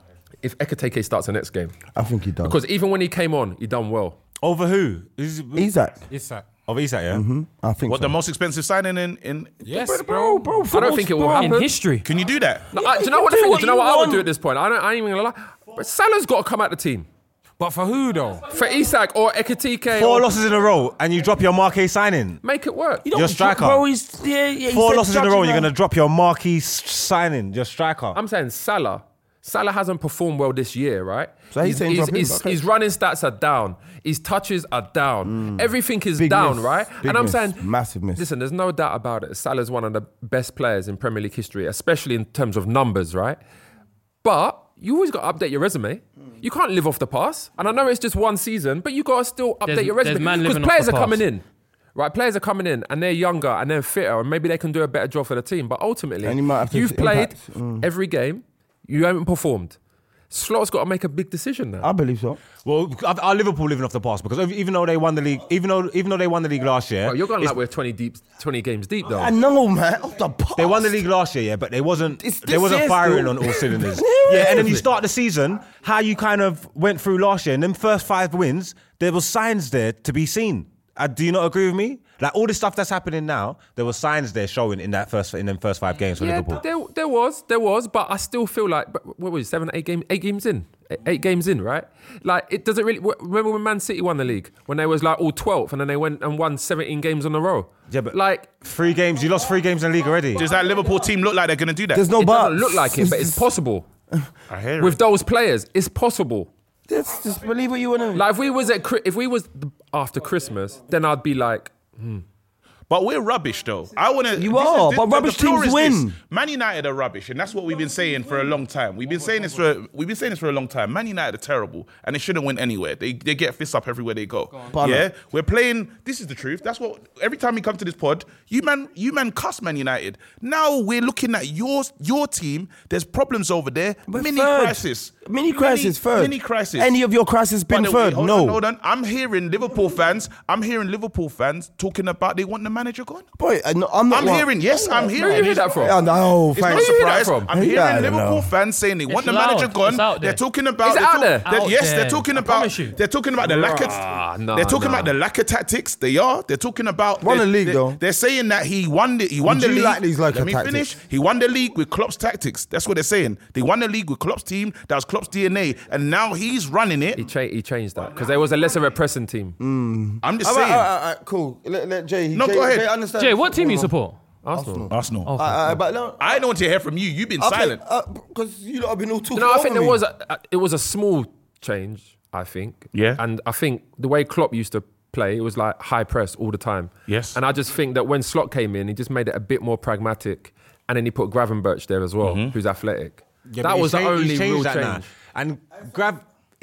if Ekitike starts the next game. I think he does. Because even when he came on, he done well. Over who? Is Isak. Isak. Over Isak, yeah. Mm-hmm. I think What so. the most expensive signing in in? Yes, bro, bro. I don't think it will happen. In history. Can you do that? No, I, do you know what the thing is? Do you know what I would do at this point? I, don't, I ain't even gonna lie. But Salah's got to come out the team. But for who though? For Isak or Ekitike. Four or losses in a row, and you drop your marquee signing. Make it work. Your striker. Bro, he's, yeah, yeah, he Four said losses in a judge row, him, you're man. gonna drop your marquee s- signing. Your striker. I'm saying Salah. Salah hasn't performed well this year, right? So he's saying his, drop him, his, okay. his running stats are down. His touches are down. Everything is Big down, miss. right? Big and I'm miss. saying, Massive miss. Listen, there's no doubt about it. Salah's one of the best players in Premier League history, especially in terms of numbers, right? But you always got to update your resume. You can't live off the past. And I know it's just one season, but you got to still update There's- your there's resume. man Because living off players the are coming past. in. Right, players are coming in and they're younger and they're fitter and maybe they can do a better job for the team. But ultimately, And you might have to you've played impact. Mm. every game, you haven't performed. Slot's got to make a big decision now. I believe so. Well, are are Liverpool living off the past? Because even though they won the league, even though even though they won the league last year, Bro, you're going it's- like we're twenty deep, twenty games deep though. I know, man. Off the past. they won the league last year, yeah, but they wasn't It's they this wasn't year firing still. on all cylinders. Yeah, and then you start the season, how you kind of went through last year, and them first five wins, there was signs there to be seen. Uh, do you not agree with me? Like all this stuff that's happening now, there were signs there showing in that first in them first five games for Yeah, Liverpool. there, there was, there was, but I still feel like, but what was it, seven, eight game, eight games in, eight, eight games in, right? Like it doesn't really. Remember when Man City won the league when they was like all twelfth and then they went and won seventeen games on a row. Yeah, but like three games, you lost three games in the league already. Does that Liverpool team look like they're going to do that? There's no it but. doesn't look like it, but it's possible I hear with it. those players. It's possible. Just, just believe what you want to. Like if we was at, Chri- if we was after Christmas, then I'd be like, But we're rubbish, though. I want to. You are, but rubbish teams win. Man United are rubbish, and that's what we've been saying for a long time. We've been saying this for we've been saying this for a long time. Man United are terrible, and they shouldn't win anywhere. They they get fists up everywhere they go. Yeah, we're playing. This is the truth. That's what. Every time we come to this pod, you man, you man, cuss Man United. Now we're looking at your your team. There's problems over there. We're mini third. crisis. Mini crisis, third. Mini crisis. Any of your crisis been But, uh, third? hold No. on, hold on. I'm hearing Liverpool fans. I'm hearing Liverpool fans talking about they want the manager gone. Boy, I know- I'm not. I'm one- hearing, yes, I'm hearing. Where you hear that from? Yeah, no, It's thanks. not a Where you hear that surprise. from? I'm Yeah, hearing I don't Liverpool know. fans saying they want the It's manager loud. gone. It's out They're there. talking about. Is it they're out talk- there? they're- Out yes, there. they're talking I about. promise you. They're talking about the lack of. Ah, nah, they're talking nah. about the lack of tactics. They are. They're talking about. Won they- the league, they- though. They're saying that he won the. He won Would the you league. like these lack Let of me tactics? finish. He won the league with Klopp's tactics. That's what they're saying. They won the league with Klopp's team. That was Klopp's D N A, and now he's running it. He, cha- he changed that because there was a less of a pressing team. I'm just All right, saying. all right, all right, cool. Let, let Jay. No, Jay, go ahead. Jay understand. Jay, what team you support? Arsenal. Arsenal. Uh, uh, but no, I don't want to hear from you. You've been silent. because you lot have been all talking. No, I think over there me. was a, a- it was a small change. I think. Yeah. And I think the way Klopp used to play, it was like high press all the time. Yes. And I just think that when Slot came in, he just made it a bit more pragmatic, and then he put Gravenberch there as well, who's athletic. Yeah, that but was he's the changed- only he's changed real that change. now. And Grav,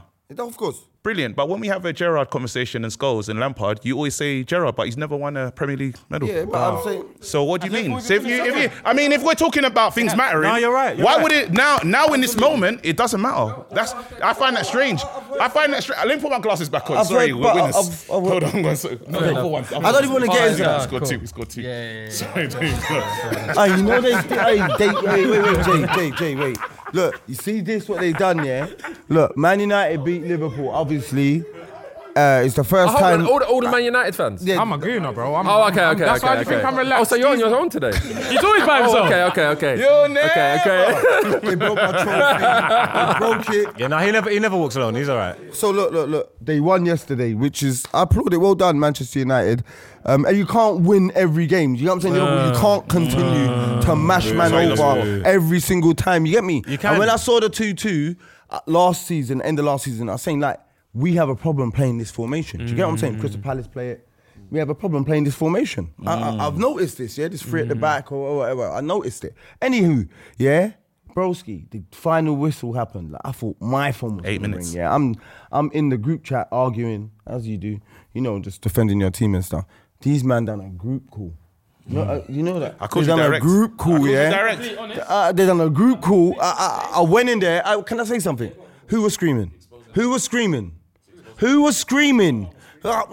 Of course. brilliant. But when we have a Gerrard conversation and Scholes and Lampard, you always say Gerrard, but he's never won a Premier League medal. Yeah, but I'm saying. So what do you I think mean? we're So if you, if you, I mean, if we're talking about things mattering, No, you're right, you're why right. would it now? Now in this moment, it doesn't matter. That's I find that strange. I find that strange. Let me put my glasses back on. I've Sorry, heard- we're but winners. I've- I've- Hold on, one second. No, no, for once. I don't even want to get into He that. scored two. He scored two. Yeah, yeah, yeah. Sorry, James. Hey, you know they, hey, they, wait, wait, wait, Jay, Jay, Jay, wait. Look, you see this, what they done, yeah? Look, Man United beat Liverpool, obviously. Uh, it's the first Oh, hold time. on, all the, all the Man United fans. Yeah, I'm a gooner, bro. I'm, Oh, okay, I'm- okay, That's okay, why you okay. think I'm Oh, relaxed. so you're on your own today? He's always by Oh, himself. okay, okay, okay. You never. Okay, okay. they broke my trophy. They broke it. Yeah, no, he never he never walks alone. He's all right. So look, look, look. They won yesterday, which is I applaud it. Well done, Manchester United. Um, and you can't win every game. You know what I'm saying? Liverpool, you can't continue to mash man Sorry, that's over right. every single time. You get me? You can. And when I saw the two-two uh, last season, end of last season, I was saying like we have a problem playing this formation. Do you get what I'm saying? Crystal Palace play it. We have a problem playing this formation. I, I, I've noticed this. Yeah, this three at the back or whatever. I noticed it. Anywho, yeah. Broski, the final whistle happened. Like, I thought my phone was Eight gonna minutes. ring. Yeah, I'm I'm in the group chat arguing as you do. You know, just defending your team and stuff. These man done a group call. You know, uh, you know that. I called They you done direct. a group I call. called you Yeah, direct. Uh, they done a group call. I, I, I went in there. I, can I say something? Who was screaming? Who was screaming? Who was screaming? Uh,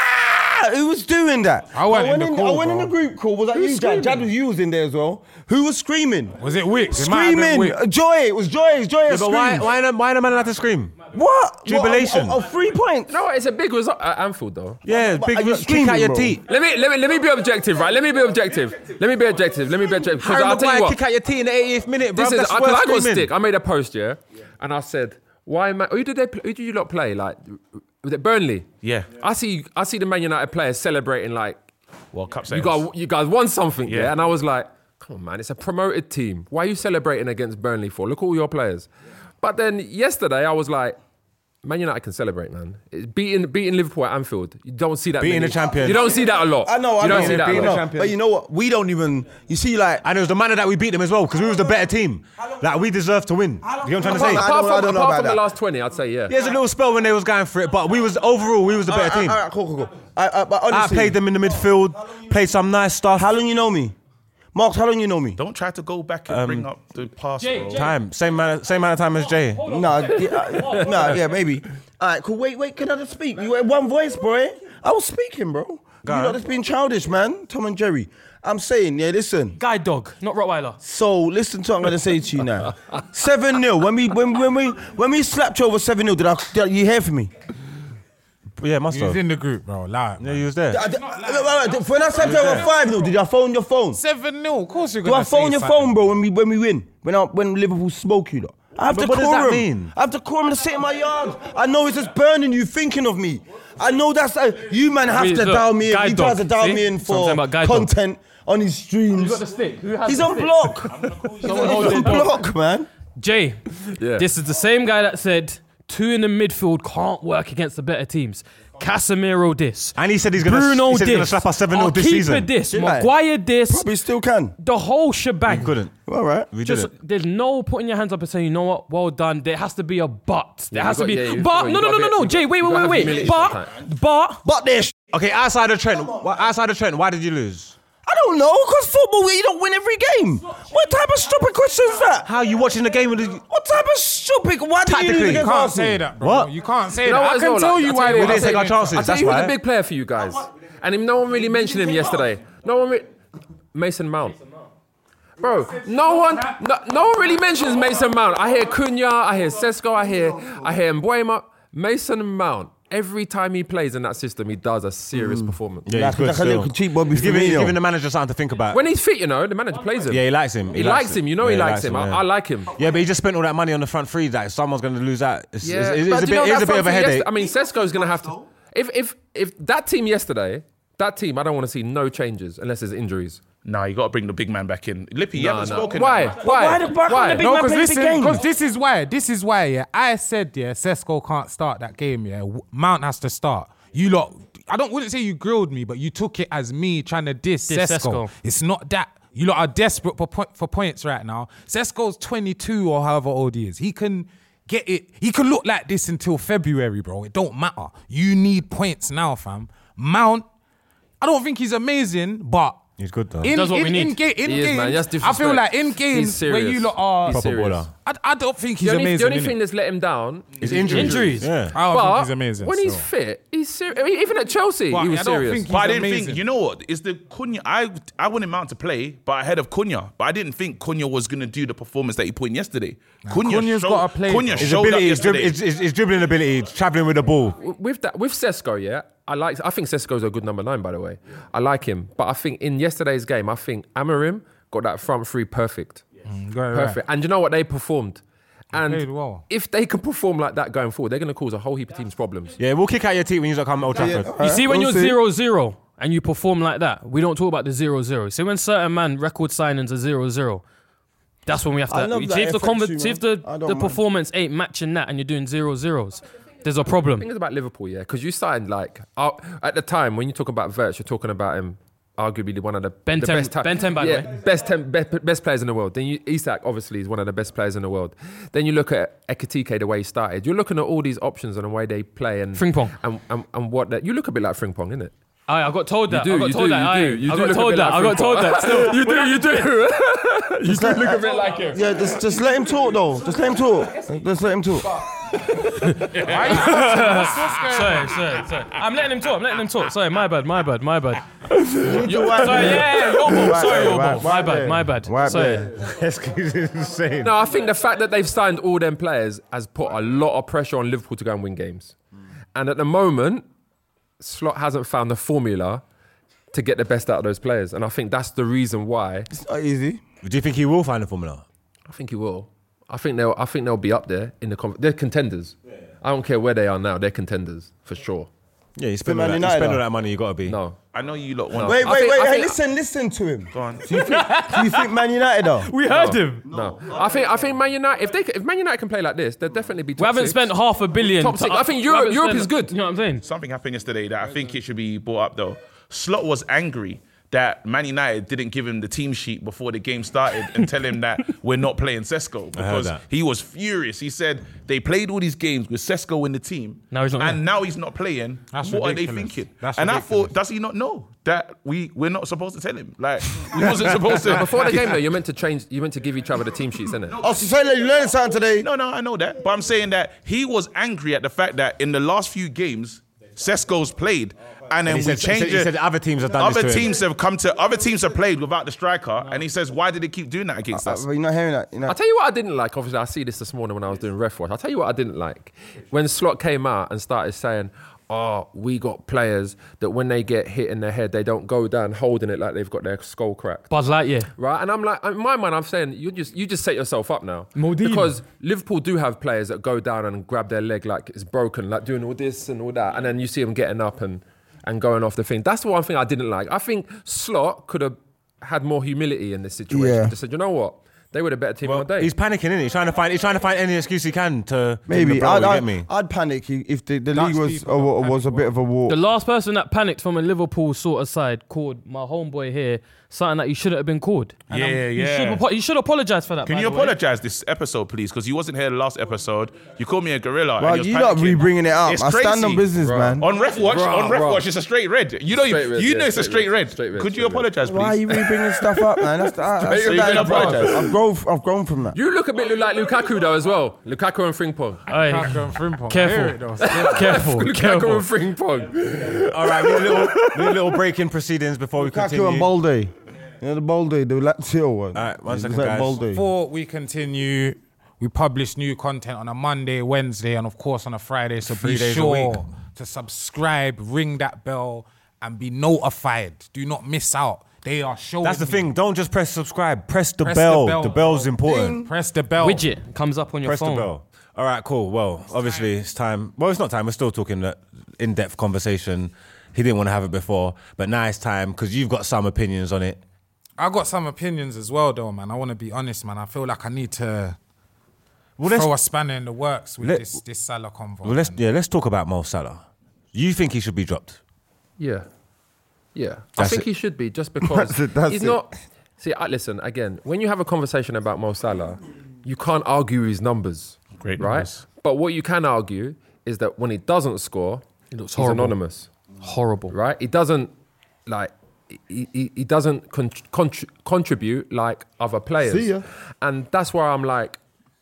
ah! Who was doing that? I went in the call, I went in bro. the group call. Was that you, Jad? Jad was you was in there as well. Who was screaming? Was it Wicks? It might have been Screaming. Wicks. Uh, Joy. It was Joy. It was Joy. Yeah, but why why the- why the man allowed to scream? What? Jubilation. What, oh, oh, three points. No, it's a big result at Anfield, though. Yeah, but big are you kick screaming, out your bro? teeth. Let me let me let me be objective, right? Let me be objective. Let me be objective. Let me be objective. Because Harry I'll tell you Maguire what. kick out your teeth in the eightieth minute, bro. This is That's because worth I got screaming. stick. I made a post, yeah, and I said, "Why, man? Who did they? Play, who did you lot play? Like, was it Burnley? Yeah. I see. I see the Man United players celebrating like World Cup you settings. got you guys won something, yeah. Yeah. And I was like, come on, man, it's a promoted team. Why are you celebrating against Burnley for? Look at all your players. But then yesterday, I was like, Man United can celebrate, man. It's beating beating Liverpool at Anfield. You don't see that. Beating many. the champions. You don't see that a lot. I know. I You know. don't see that a beating lot. the No, but you know what? We don't even. You see, like. And it was the manner that we beat them as well, because we was the better team. Like, we deserved to win. You know what I'm trying to say? I Apart don't- I from, don't know apart about from the that. last twenty, I'd say yeah. There's a little spell when they was going for it, but we was overall we was the better team. All right, cool, cool, cool. I, I, but I honestly, played them in the midfield, played some nice stuff. How long you know me? Marks, how long you know me? Don't try to go back and bring up the past, bro. Time, same amount, same amount of time as Jay. Nah, yeah, uh, nah, yeah, maybe. All right, cool. Wait, wait, can I just speak? You had one voice, boy. I was speaking, bro. You on. know, that's being childish, man. Tom and Jerry. I'm saying, yeah, listen. Guide dog, not Rottweiler. So listen to what I'm gonna say to you now. seven nil. When we when when we when we slapped you over seven nil, did I did you hear from me? Yeah, must He was have. in the group, bro. Lie. Yeah, you was there. I- I- I- When I slapped you over five nil, did I phone your phone? seven nil, of course you're Do going I to say phone your something. phone, bro, when we when we win? When I, when Liverpool smoke you, though? I have But to what does that quorum. mean? I have to quorum to sit in my yard. I know it's just burning you thinking of me. I know that's uh, you man have Wait, to look, dial me in. guide He tries dog, to dial see? me in That's what I'm for saying about guide dog. content on his streams. You got the stick. Who has He's the on stick? block. He's on block, man. Jay, Yeah. this is the same guy that said two in the midfield can't work against the better teams. Casemiro this. And he said he's gonna, Bruno he said he's gonna this. slap us seven nil Our this keeper season. this. Didn't I? Maguire this. Probably still can. The whole shebang. Couldn't. All right. We Just did it. there's no putting your hands up and saying, you know what, well done. There has to be a but. There Yeah, has you to be. got- yeah, you- but you no, no, got no, a no, bit- no, you Jay, got- wait, you wait, gotta wait, have wait. humility But, sometimes. but, But there's. Okay, outside of Trent, wha- outside of Trent, why did you lose? I don't know, because football, you don't win every game. What type of stupid question is that? How you watching the game with the? What type of stupid? Why did you Tactically. lose You You against can't Arsenal? say that, bro. What? You can't say You know that. what I as can well, tell like, you I why tell they you We what, didn't take our chances. I tell That's you who's why. a big player for you guys, and no one really mentioned him yesterday. No one, re- Mason Mount. Bro, no one, no, no one really mentions Mason Mount. I hear Cunha, I hear Sesko, I hear, I hear Mbuema. Mason Mount. Every time he plays in that system, he does a serious performance. Yeah, Like- he's good like a little still. cheap Bobby He's giving, he's Firmino. giving the manager something to think about. When he's fit, you know, the manager plays him. Yeah, he likes him. He likes him. You know he Yeah, likes him. I- yeah. I like him. Yeah, but he just spent all that money on the front three. Like someone's going to lose that. It's, Yeah, it's, it's, but it's a do you know bit, it's that a bit of a front three headache. yester- I mean, Sesko's going to have to. If if if that team yesterday, that team, I don't want to see no changes unless there's injuries. Nah, you got to bring the big man back in. Lippy, you No, haven't no. spoken. Why? that much. Why? why the fuck Why? the big No, man because play listen, big game? because this is why, this is why, yeah, I said, yeah, Sesko can't start that game, yeah. W- Mount has to start. You lot, I don't wouldn't say you grilled me, but you took it as me trying to diss, Diss Sesko. Sesko. It's not that. You lot are desperate for, po- for points right now. Sesko's twenty-two or however old he is. He can get it. He can look like this until February, bro. It don't matter. You need points now, fam. Mount, I don't think he's amazing, but He's good though. in, That's what in, we need. in, ga- in He is, games, man. That's I feel disrespect. like in He's games where serious. you lot are, He's Proper serious. baller. I, I don't think he's The only, amazing. the only innit? thing that's let him down It's injuries. Injuries. Yeah. I don't but think he's amazing. when he's so. fit, he's serious. I mean, even at Chelsea, But he was I don't serious. think But I He's didn't amazing. think, you know what? It's the Cunha. I I wanted Mount to play, but ahead of Cunha. But I didn't think Cunha was going to do the performance that he put in yesterday. Cunha Cunha's showed, gotta play, Cunha though. His showed up ability, his, drib- yesterday. his, his, his dribbling ability, traveling with the ball. with that, with Sesko, yeah, I like. I think Sesko's a good number nine, by the way. I like him, but I think in yesterday's game, I think Amorim got that front three perfect, Right, right. perfect. And you know what? They performed. And played well. if they can perform like that going forward, they're going to cause a whole heap of teams problems. Yeah, we'll kick out your team when you come to Old Trafford. You see, when we'll you're see. zero zero and you perform like that, we don't talk about the zero zero. See, when certain man record signings are zero zero, that's when we have to. I love see that if the, affects conver- you, see if man. the, I don't the mind. performance ain't matching that and you're doing zero zeros, there's a problem. The thing is about Liverpool, yeah, because you signed like uh, at the time when you talk about Verts, you're talking about him arguably one of the, Ben the ten- best ti- Ben ten, by the yeah, way. best ten, best, best players in the world. Then you, Isak obviously is one of the best players in the world. Then you look at Ekitike, the way he started. You're looking at all these options and the way they play and Frimpong. and, and, and what that you look a bit like Frimpong, innit? Aye, I got told that. do, I got you told do, that. you Aye, do. You I do got look a told bit that. like I got Frimpong. told that. Still, You do, you do. you do look a bit like him. Yeah, just just let him talk though. Just let him talk. Just let him talk. Sorry, sorry, sorry. I'm letting him talk. I'm letting him talk. Sorry, my bad, my bad, my bad. Sorry, yeah, yeah, your ball. Right Sorry, there, your right- ball. My right bad, there. my bad. Right Sorry. there. Excuse insane. No, I think the fact that they've signed all them players has put a lot of pressure on Liverpool to go and win games. And at the moment, Slot hasn't found the formula to get the best out of those players. And I think that's the reason why It's not easy. Do you think he will find the formula? I think he will. I think they'll I think they'll be up there in the con- they're contenders. I don't care where they are now, they're contenders for sure. Yeah, you spend, Man all that, you United spend all are. that money, you got to be. No. I know you lot want. Wait, I wait, think- wait. I Hey, think- listen, listen to him. Go on. Do you think, do you think Man United are? We heard him. No. I think I think Man United if they if Man United can play like this, they'll definitely be top We haven't six. spent half a billion. Top to six. up- I think we Europe- haven't Europe spent- is good. You know what I'm saying? Something happened yesterday that I think it should be brought up though. Slot was angry that Man United didn't give him the team sheet before the game started and tell him that we're not playing Sesko because that. he was furious. He said they played all these games with Sesko in the team. Now he's not and there. now he's not playing. That's what are they ridiculous. thinking? That's and I ridiculous. thought, does he not know that we we're not supposed to tell him? Like we wasn't supposed to. Before the game though, you're meant to change you're meant to give each other the team sheets, isn't it? Oh, so say that you learned something today. No, no, I know that. But I'm saying that he was angry at the fact that in the last few games, Sesko's played. And then And he we said- he changed said- he it. said other teams have done this Other to him. teams have come to other teams have played without the striker. And he says, why did they keep doing that against Uh, us? but you're not hearing that. You're I'll not. tell you what I didn't like. Obviously, I see this this morning when I was doing ref watch. I'll tell you what I didn't like. When Slot came out and started saying, oh, we got players that when they get hit in their head, they don't go down holding it like they've got their skull cracked. Buzz Lightyear. Right? And I'm like, in my mind, I'm saying, you just you just set yourself up now. Modine. Because Liverpool do have players that go down and grab their leg like it's broken, like doing all this and all that. And then you see them getting up and, and going off the thing. That's the one thing I didn't like. I think Slot could have had more humility in this situation. Yeah. Just said, you know what? They were the better team on the day. He's panicking, isn't he? He's trying to find. He's trying to find any excuse he can to Maybe to blow, I'd, you I'd, get me? I'd panic if the, the Dutch league was people a, don't was a panic, bit of a war. The last person that panicked from a Liverpool sort of side called my homeboy here something that he shouldn't have been called. And Yeah, I'm- yeah. He should, apo- he should apologise for that. Can by you the way. apologize this episode, please? Because you wasn't here the last episode. You called me a gorilla. Well, and you you lot panicking. re bringing it up. It's I stand crazy. on business, Right. man. On ref watch, Bruh, on ref bruh. watch, it's a straight red. You know, you, Straight red, you yeah, know it's a straight straight red, red. straight red, Could you straight red. apologize, Why are please? you re bringing stuff up, man? That's, I, I, Straight I, red, I've, apologise. I've grown. I've grown from that. You look a bit like Lukaku though as well. Lukaku and Frimpong. Aye. Lukaku and Frimpong. Careful. I hear it though. Still. Careful, Lukaku careful. and Frimpong. All right, we need a little, we need a little break in proceedings before we continue. Kaku and Balde. You know the Balde, the Lazio one. All right, one It's second, like guys. Balde. Before we continue, we publish new content on a Monday, Wednesday, and of course on a Friday. So Three be days a sure week. to subscribe, ring that bell, and be notified. Do not miss out. They are showing. That's the me- thing. Don't just press subscribe. Press the Press the bell. bell. The bell's important. Press the bell. Widget comes up on your Press phone. the bell. All right, cool. Well, obviously it's time. Well, it's not time. We're still talking that in-depth conversation. He didn't want to have it before, but now it's time because you've got some opinions on it. I got some opinions as well, though, man. I want to be honest, man. I feel like I need to Well, let's, throw a spanner in the works with let- this this Salah convo. well, let's man. yeah, let's talk about Mo Salah. You think he should be dropped? Yeah. Yeah. I That's think it. he should be just because That's it, that's he's it. not. See, I, listen, again, when you have a conversation about Mo Salah, you can't argue his numbers. Great right? numbers. But what you can argue is that when he doesn't score, He looks he's horrible. anonymous, Horrible. right? He doesn't like he, he, he doesn't con- contr- contribute like other players. See ya. And that's where I'm like,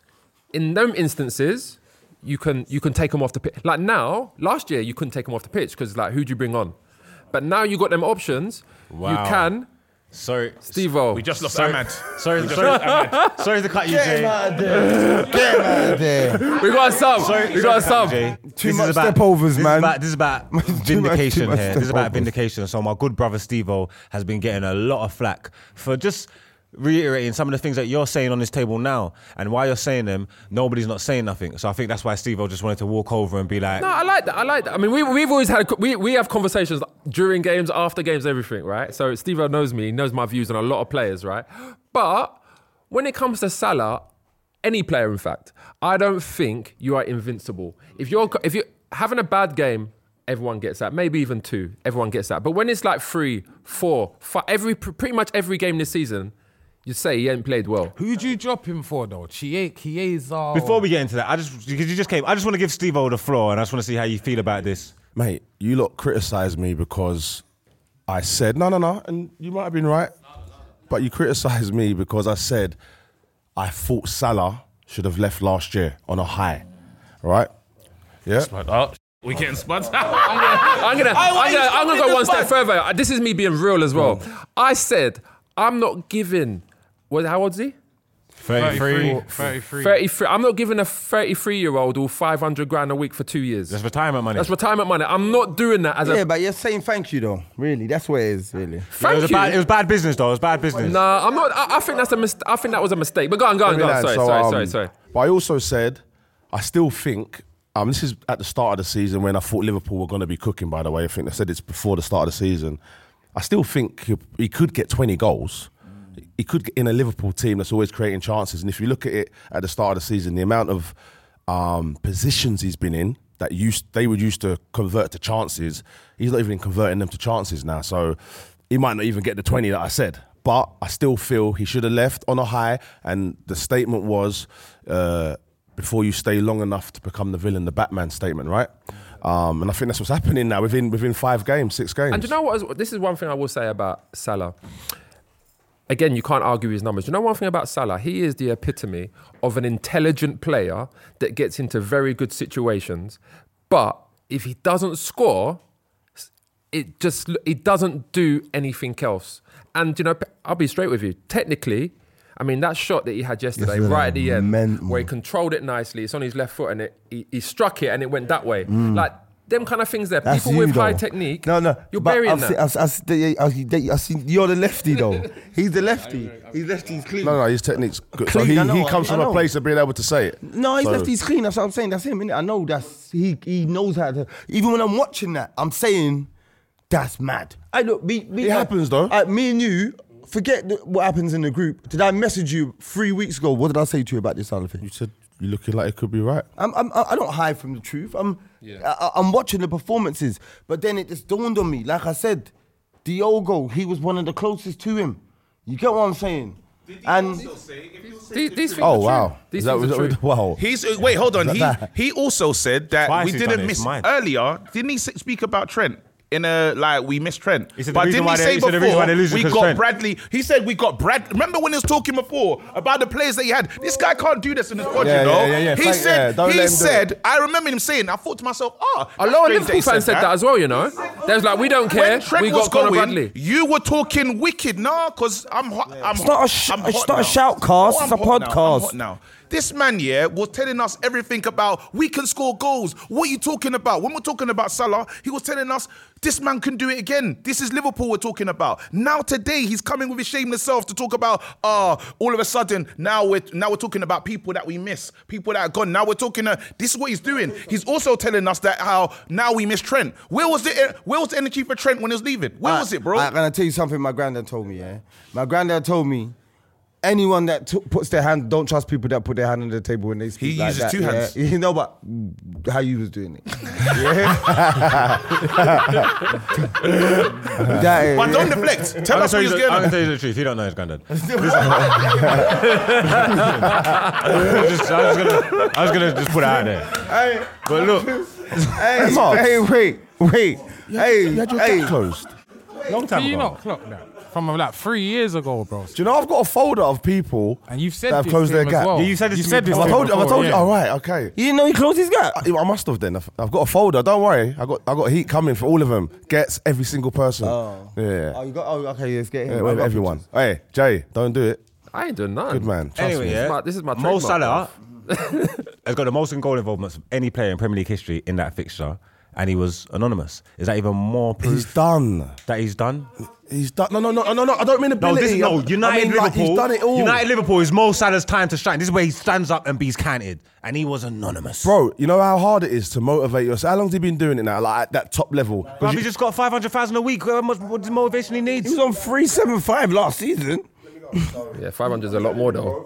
in them instances, you can you can take him off the pitch. Like now, last year you couldn't take him off the pitch because like who'd you bring on? But now you got them options. Wow. You can. Sorry, Steve-O. We just lost Sorry. Ahmad. sorry, sorry, sorry to cut you, Get him Jay. out of there. Get him out of there. We got a sub. Sorry, we got a sorry sub. to cut you, Jay. Too This much is about- step-overs, this man. Is about, this is about Too much- vindication too much here. This is about step-overs. vindication. So my good brother Steve-O has been getting a lot of flack for just reiterating some of the things that you're saying on this table now. And while you're saying them, nobody's not saying nothing. So I think that's why Steve-O just wanted to walk over and be like, No, I like that. I like that. I mean, we, we've always had, we, we have conversations during games, after games, everything, right? So Steve-O knows me, he knows my views on a lot of players, right? But when it comes to Salah, any player, in fact, I don't think you are invincible. If you're, if you're having a bad game, everyone gets that. Maybe even two, everyone gets that. But when it's like three, four, five, every, pretty much every game this season, you say he ain't played well. Who'd you drop him for though? Chie- Chiesa. before we get into that, I just, because you just came, I just want to give Steve-O the floor and I just want to see how you feel about this. Mate, you lot criticised me because I said, no, no, no, and you might have been right, but you criticised me because I said I thought Salah should have left last year on a high, right? Yeah? Oh, we getting spuds. I'm gonna, I'm gonna, I'm gonna go one step further. This is me being real as well. I said I'm not giving. What? How old is he? thirty-three. thirty-three. thirty-three. I'm not giving a thirty-three-year-old all five hundred grand a week for two years. That's retirement money. That's retirement money. I'm not doing that as Yeah, a. but you're saying thank you though. Really, that's what it is. Really. it, Thank was a you. bad, it was bad business though. It was bad business. Nah, I'm not. I, I think that's a mis- I think that was a mistake. But go on, go on, go on. Relax. Sorry, So, sorry, um, sorry, sorry. But I also said I still think. Um, this is at the start of the season when I thought Liverpool were going to be cooking. By the way, I think I said it's before the start of the season. I still think he, he could get twenty goals. He could get in a Liverpool team that's always creating chances. And if you look at it at the start of the season, the amount of um, positions he's been in that used they would used to convert to chances, he's not even converting them to chances now. So he might not even get the twenty that I said. But I still feel he should have left on a high. And the statement was, uh, before you stay long enough to become the villain, the Batman statement, right? Um, and I think that's what's happening now within within five games, six games. And do you know what? is- This is one thing I will say about Salah. Again, you can't argue his numbers. Do you know one thing about Salah? He is the epitome of an intelligent player that gets into very good situations. But if he doesn't score, it just it doesn't do anything else. And you know, I'll be straight with you. Technically, I mean that shot that he had yesterday, Yes, right at the end, mental. where he controlled it nicely. It's on his left foot, and it, he, he struck it, and it went that way. Mm. Like them kind of things. There, That's people you, with high though. technique. No, no. you're but burying I've that. seen, I've, I've, seen- I've, seen- I've seen you're the lefty though. He's the lefty. He's lefty. He's clean. No, no, his technique's good. So Clean, he, I know, he comes I from a know. place of being able to say it. No, he's So- lefty. He's clean. That's what I'm saying. That's him. Innit? I know that's he. He knows how to. Even when I'm watching that, I'm saying that's mad. I look. Me, me, It happens, though. I, me and you. Forget the, what happens in the group. Did I message you three weeks ago? What did I say to you about this other thing? You said you're looking like it could be right. I'm, I'm, I don't hide from the truth. I'm, I, I'm watching the performances, but then it just dawned on me. Like I said, Diogo, he was one of the closest to him. You get what I'm saying? And These, these things Oh are true. wow! These Is that, things was are that, true. wow. He's uh, wait, hold on. He that- he also said that Twice we he's done didn't it, miss it's mad. earlier. Didn't he s- speak about Trent? In a like we missed Trent, He said the but reason didn't why he they- say he said the reason before why they lose is we 'cause got Trent. Bradley? He said we got Brad. Remember when he was talking before about the players that he had? This guy can't do this in his pod, Yeah, you know. yeah, yeah, yeah. He Thank- said yeah, don't he let him do said. I remember him saying. I thought to myself, oh, A lot of Liverpool fans said that as well, you know. They was like, we don't care. When Trent We was got Conor going, Bradley. you were talking wicked, nah, because I'm hot. I'm It's not a hot- sh- I'm it's hot not a now. shoutcast, Oh, it's I'm a hot now, I'm podcast. hot now. This man, yeah, was telling us everything about we can score goals. What are you talking about? When we're talking about Salah, he was telling us this man can do it again. This is Liverpool we're talking about. Now today, he's coming with his shameless self to talk about, ah, all of a sudden, now we're now we're talking about people that we miss, people that are gone. Now we're talking, uh, this is what he's doing. He's also telling us that how now we miss Trent. Where was the where was the energy for Trent when he was leaving? Where was it, bro? I'm gonna tell you something my granddad told me, yeah? My granddad told me, anyone that t- puts their hand, don't trust people that put their hand on the table when they speak He like uses that, two yeah. hands. You know, but how you was doing it. that is, But don't deflect. Tell I'm us what gonna he's tell you the- I'm going gonna on. tell you the truth. You don't know his granddad. I'm just, I was gonna, I was gonna just put it out there. hey, But look, hey, hey, wait, wait. Hey, You had your hey. gap closed. long time Do you ago. not clock that? From uh, like three years ago, bro. Do you know I've got a folder of people And you've said that have this closed to their him gap? as well. Yeah, you said this You to said me this Have I to told you? him Have I told you? before, All yeah. right, okay. You didn't know he closed his gap? I, I must have then. I've, I've got a folder. Don't worry. I got I got heat coming for all of them. Gets every single person. Oh. Yeah. Oh, you got. Oh, okay. Let's get him. Yeah, I with got everyone. pictures. Hey, Jay, don't do it. I ain't doing nothing. Good man. Trust Anyway, me. yeah. This is my, this is my Mo trademark, Salah has got the most in goal involvements of any player in Premier League history in that fixture, and he was anonymous. Is that even more proof He's done. that he's done? He's done. No, no, no, no, no. I don't mean No, ability. this no. I- United I mean, like, Liverpool. he's done it all. United Liverpool is Mo Salah's time to shine. This is where he stands up and be's counted, and he was anonymous. Bro, you know how hard it is to motivate yourself? How long's he been doing it now? Like at that top level? 'Cause Bruv, you- he just got five hundred thousand a week. How much what motivation he He needs? was on three seven five last season. Yeah, five hundred is a lot more though.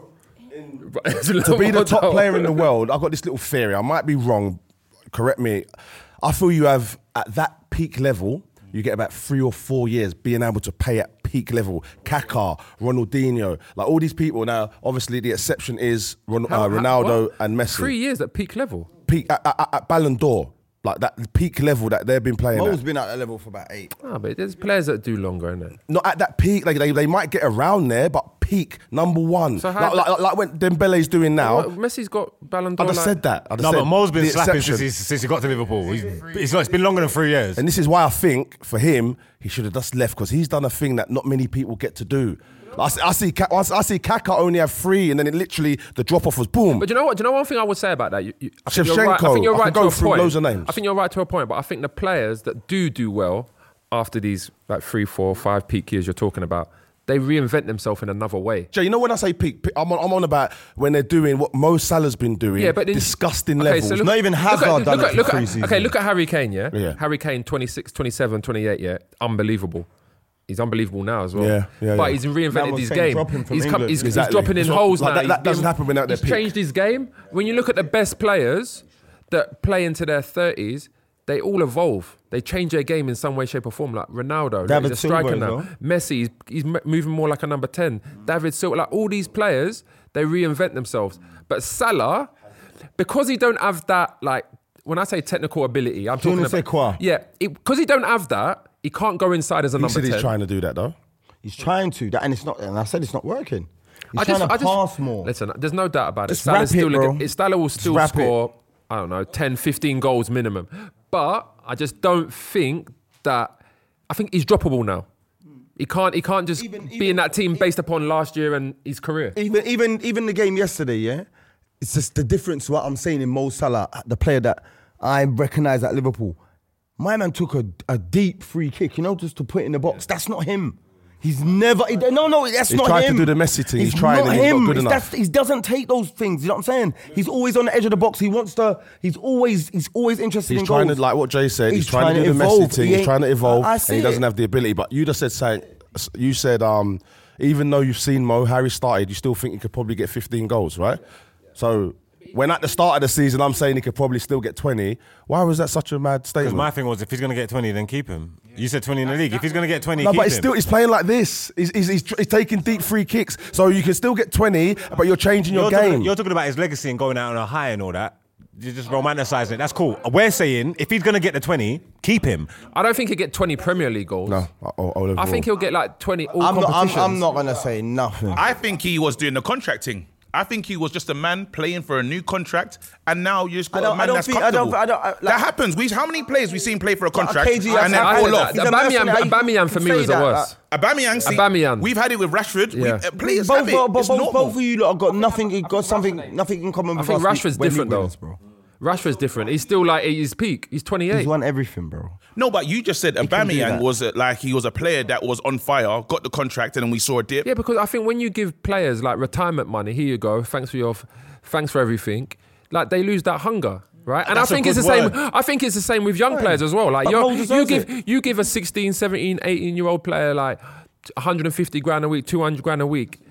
to be the top player in the world, I've got this little theory. I might be wrong. Correct me. I feel you have at that peak level, you get about three or four years being able to pay at peak level. Kaká, Ronaldinho, like all these people. Now, obviously, the exception is Ron, How- uh, how- Ronaldo what? and Messi. Three years at peak level. Peak at, at, at Ballon d'Or, like that peak level that they've been playing Mo's at. been at that level for about eight. Ah, but there's players that do longer, isn't it? Not at that peak. Like they, they might get around there, but peak number one. So how- like, like, like what Dembele's doing now. What, Messi's got Ballon d'Or. I'd have like- said that. I'd have No, said but Mo's been the slapping exception. since, he's, since he got to Liverpool. He's, it's, not, it's been longer than three years. And this is why I think for him, he should have just left because he's done a thing that not many people get to do. I see, I see, Ka- I see Kaká only have three, and then it literally the drop off was boom. But do you know what? Do you know one thing I would say about that? You, you, I think you're Shevchenko, right. I think you're I can right go to a through point. loads of names. I think you're right to a point, but I think the players that do do well after these like three, four, five peak years you're talking about, they reinvent themselves in another way. Jay, you know when I say peak, peak I'm, on, I'm on about when they're doing what Mo Salah's been doing, Yeah, but then- disgusting Okay, levels. so look- Not even look Hazard at- done look it at- for look at- pre-season. Okay, look at Harry Kane, yeah? Yeah. Harry Kane, twenty-six, twenty-seven, twenty-eight, yeah? Unbelievable. He's unbelievable now as well. Yeah, yeah, But yeah. he's Man reinvented was his saying game. dropping from He's, come, England. he's, he's Exactly. dropping in It's not- holes like now. that- He's that doesn't been- happen without their He's peak. changed his game. When you look at the best players that play into their thirties, they all evolve. They change their game in some way, shape, or form. Like Ronaldo, David he's a striker Silva as now. well. Messi, he's, he's m- moving more like a number ten. David Silva, like all these players, they reinvent themselves. But Salah, because he don't have that, like, when I say technical ability, I'm Je ne talking sais about... quoi. Yeah, because he don't have that, he can't go inside as a he number said he's ten. trying to do that though. He's trying to, that, and it's not. And I said it's not working. He's I trying just, to I just, pass more. Listen, there's no doubt about Just it. Salah's wrap it, still bro. a- Salah will still wrap it. score, I don't know, ten, fifteen goals minimum. But I just don't think that. I think he's droppable now. He can't. He can't just Even- be even- in that team based upon last year and his career. Even even even the game yesterday, yeah. It's just the difference. What I'm saying in Mo Salah, the player that I recognise at Liverpool. My man took a, a deep free kick, you know, just to put in the box. That's not him. He's never. he- no, no, that's He's not tried to him. do the Messi thing. He's It's trying not and he's not him. good It's- enough. that's- he doesn't take those things. You know what I'm saying? He's always on the edge of the box. He wants to. He's always. He's always interested He's in trying goals. to, like what Jay said, he's, He's trying, to trying do to the Messi evolve. thing. He He's ain't- trying to evolve, I and see he doesn't it. have the ability. But you just said saying, you said, um, even though you've seen Mo, Harry started, you still think he could probably get fifteen goals, right? So when at the start of the season, I'm saying he could probably still get twenty. Why was that such a mad Because statement? my thing was, if he's going to get twenty, then keep him. You said twenty in the league. If he's going to get twenty, No, keep but he's him. still he's playing like this. He's, he's, he's, tr- he's taking deep free kicks, so you can still get twenty, but you're changing your you're, game. talking, you're talking about his legacy and going out on a high and all that. You're just romanticising it. That's cool. We're saying if he's going to get the twenty, keep him. I don't think he'll get twenty Premier League goals. no, o- o- overall. I think he'll get like twenty all I'm not. I'm, competitions. I'm not gonna say nothing. I think he was doing the contracting. I think he was just a man playing for a new contract, and now you just got I don't- a man I don't that's think- I don't- comfortable. I don't- I- like- that happens. We how many players we seen play for a contract K G, I and then said- I fall said off? that. He's a Aubameyang, mercenary. Aubameyang for You me say was the that, worst. Aubameyang, see, Aubameyang. we've had it with Rashford. We, Yeah. uh, players both, have it. both, It's both, normal. both of you lot have got nothing. Got something. Nothing in common I with think us. Rashford's We're different league though. winners, bro. Rashford's different. He's still like at his peak. He's twenty-eight. He's won everything, bro. No, but you just said can do Aubameyang that. was uh, like he was a player that was on fire, got the contract, and then we saw a dip. Yeah, because I think when you give players like retirement money, here you go, thanks for your, thanks for everything. Like they lose that hunger, right? And That's I a think it's the good same. word. I think it's the same with young players as well. Like But you're, Mo you deserves give it. you give a sixteen, seventeen, eighteen year old player like one hundred fifty grand a week, two hundred grand a week.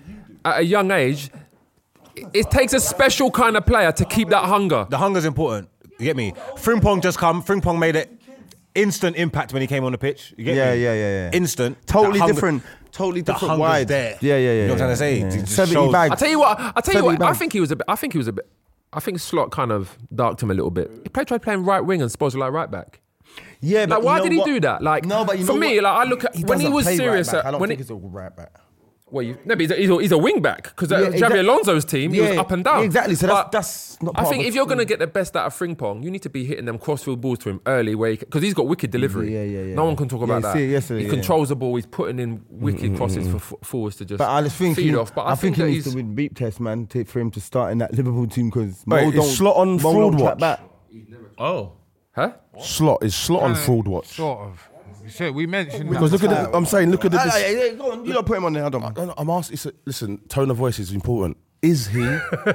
at a young age, it, it takes a special kind of player to keep that hunger. The hunger's important. You get me? Frimpong just come. Frimpong made it instant impact when he came on the pitch. You get Yeah, me? yeah, yeah, yeah. Instant. Totally That hunger- different. Totally The different hunger's wide. there. Yeah, yeah, yeah. You know what I'm trying to say? yeah. It just seventy shows- bags. I tell you what. I tell you what. Seventy I bags. think he was a bit. I think he was a bit. I think Slot kind of darked him a little bit. He played, tried playing right wing and supposed to like right back. Yeah, but Like, why you know did he what? do that? Like, no, but you for know me, what? like, I look at when he doesn't was play serious. Right back. at- I don't when think it- he's a right back. Well, you, no, but he's a, he's a, he's a wing back because Yeah, Javi exactly. Alonso's team, he was Yeah, up and down. yeah, exactly. So that's- But that's not I part think of if a you're going to team. get the best out of Frimpong, you need to be hitting them crossfield balls to him early, where because he, he's got wicked delivery. Yeah, yeah, yeah. No one can talk Yeah, about you that. see it yesterday, he yeah. controls the ball. He's putting in wicked crosses for f- forwards to just But I just think feed he, off. But I, I think, that he needs he's to win beep test, man, to, for him to start in that Liverpool team because Wait, Mo is don't Slot on Mo fraud don't track watch? back. Oh. huh? Slot is Slot on fraud watch. Sort of. Shit, we mentioned Because that. look at the, I'm saying, look at the. Ah, yeah, yeah, go on, you don't put him on there. I don't. No, no, I'm asking. It's a, listen, tone of voice is important. Is he?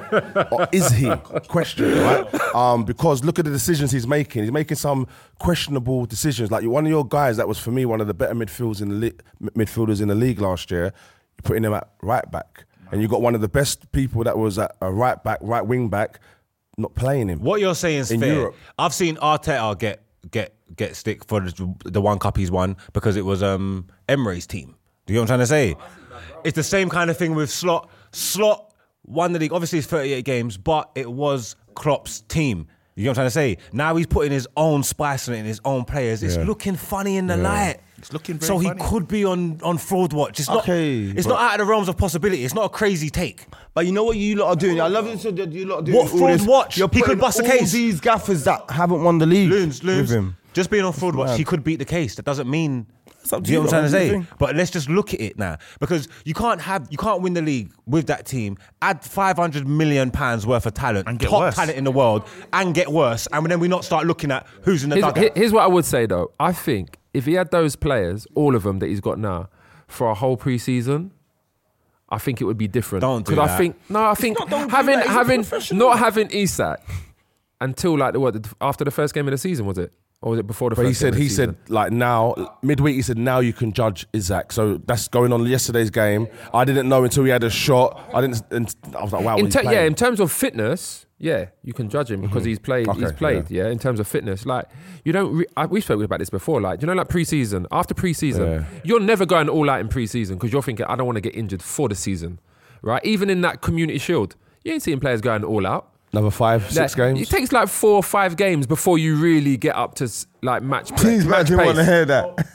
or is he? Question, right? Um, because look at the decisions he's making. He's making some questionable decisions. Like one of your guys that was for me one of the better midfielders in the li- midfielders in the league last year. You're putting him at right back, and you got one of the best people that was at a right back, right wing back, not playing him. What you're saying is In fair. Europe. I've seen Arteta get get get stick for the, the one cup he's won because it was um Emre's team. Do you know what I'm trying to say? It's the same kind of thing with Slot. Slot won the league. Obviously, it's thirty-eight games, but it was Klopp's team. You know what I'm trying to say? Now he's putting his own spice on it and his own players. It's Yeah. looking funny in the light. It's looking very so he funny. could be on, on fraud watch. It's Okay, not. It's but- not out of the realms of possibility. It's not a crazy take. But you know what you lot are doing? I love it so that you lot are doing What all fraud this. watch? You're He could putting bust a all case. these gaffers that haven't won the league Loons, loons. with him. Just being on fraud watch, mad. he could beat the case. That doesn't mean. up to Do you know you, what I'm trying to what do you say? think? But let's just look at it now, because you can't have, you can't win the league with that team. Add five hundred million pounds worth of talent, And get top worse. talent in the world, and get worse, and then we not start looking at who's in the Here's, dugout. here- here's what I would say though. I think if he had those players, all of them that he's got now, for a whole pre-season, I think it would be different. Don't do Because I that. think no, I think not don't do having that, he's a having professional. not having Isak until like the what the- after the first game of the season, was it, or was it before the But first? he said game of he the said season? like now midweek he said now you can judge Isaac. So that's going on yesterday's game. I didn't know until he had a shot. I didn't. And I was like, wow. In he's ter- yeah, playing. in terms of fitness, yeah, you can judge him because he's played. Okay, he's played. Yeah. in terms of fitness, like you don't. Re- I, we've spoken about this before. Like you know, like pre-season. After pre-season, Yeah. you're never going all out in pre-season because you're thinking, I don't want to get injured for the season, right? Even in that Community Shield, you ain't seeing players going all out. Another five, six Like, games. It takes like four or five games before you really get up to s- like match. Please, man, match didn't want to pace. hear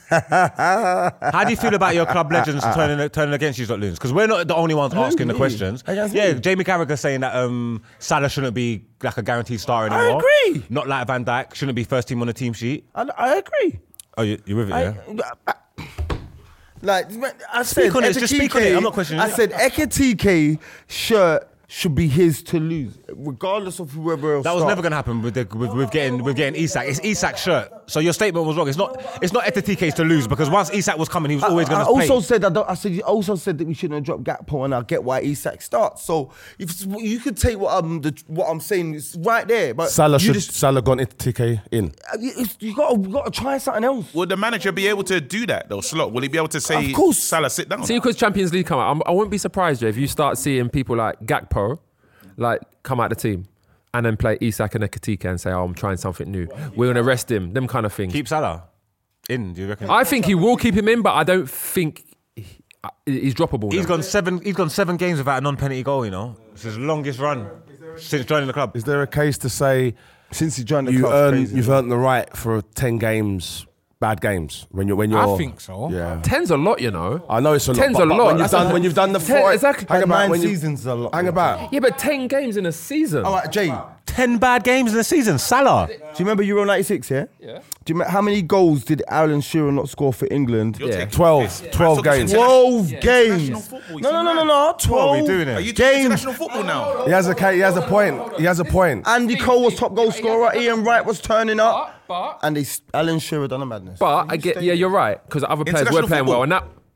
that. How do you feel about your club legends turning turning against you, lot loons? Because we're not the only ones asking the me? questions. Against Yeah, me? Jamie Carragher saying that um, Salah shouldn't be like a guaranteed star anymore. agree. Not like Van Dijk shouldn't be first team on the team sheet. I, I agree. Oh, you, you're with it, yeah? I, I, like man, I said, Speak on it, just speak on it, I'm not questioning I it. said Ekitike shirt should be his to lose, regardless of whoever else. That was start. never going to happen with, the, with with getting with getting Isak. It's Isak's shirt. So your statement was wrong. It's not it's not Ekitiké's to lose because once Isak was coming, he was always going I to play. also said I, don't, I said you also said that we shouldn't have dropped Gakpo, and I get why Isak starts. So if you could take what I'm the, what I'm saying, it's right there. But Salah you should just Salah gone into T K in. it's, you got to got to try something else. Will the manager be able to do that though, Slot? Will he be able to say, Of course. Salah, sit down? See, because Champions League come out, I'm, I wouldn't be surprised, Jay, if you start seeing people like Gakpo, like come out the team, and then play Isak and Ekitike and say, "Oh, I'm trying something new. We're gonna rest him." Them kind of things. Keep Salah in. Do you reckon? I think he will keep him in, but I don't think he- uh, he's droppable. He's now. gone seven. He's gone seven games without a non-penalty goal. You know, it's his longest run since joining the club. Is there a case to say Since he joined the you club, earn crazy. you've earned the right for ten games, bad games when you're when you're? I think so. Yeah. Ten's a lot, you know. I know it's a lot. Ten's but, a but lot. When you've That's done a- when you've done the Ten- four, exactly. hang about Nine when you seasons a lot. hang about. Yeah, but ten games in a season. All right, Jay. Ten bad games in the season. Salah. Do you remember Euro ninety-six, yeah? Yeah. Do you remember how many goals did Alan Shearer not score for England? You're Yeah. taking twelve, this. twelve I'm talking games. international- twelve games. international football, you No, no, see no, no, mad. no. twelve What are we doing Are here? you doing games. international football now? He has a ca- he has a point. He has a point. Andy Cole was top goal scorer. Ian Wright was turning up. But- and they, Alan Shearer done a madness. But I get, yeah, you're right, because other players were International playing well, and that.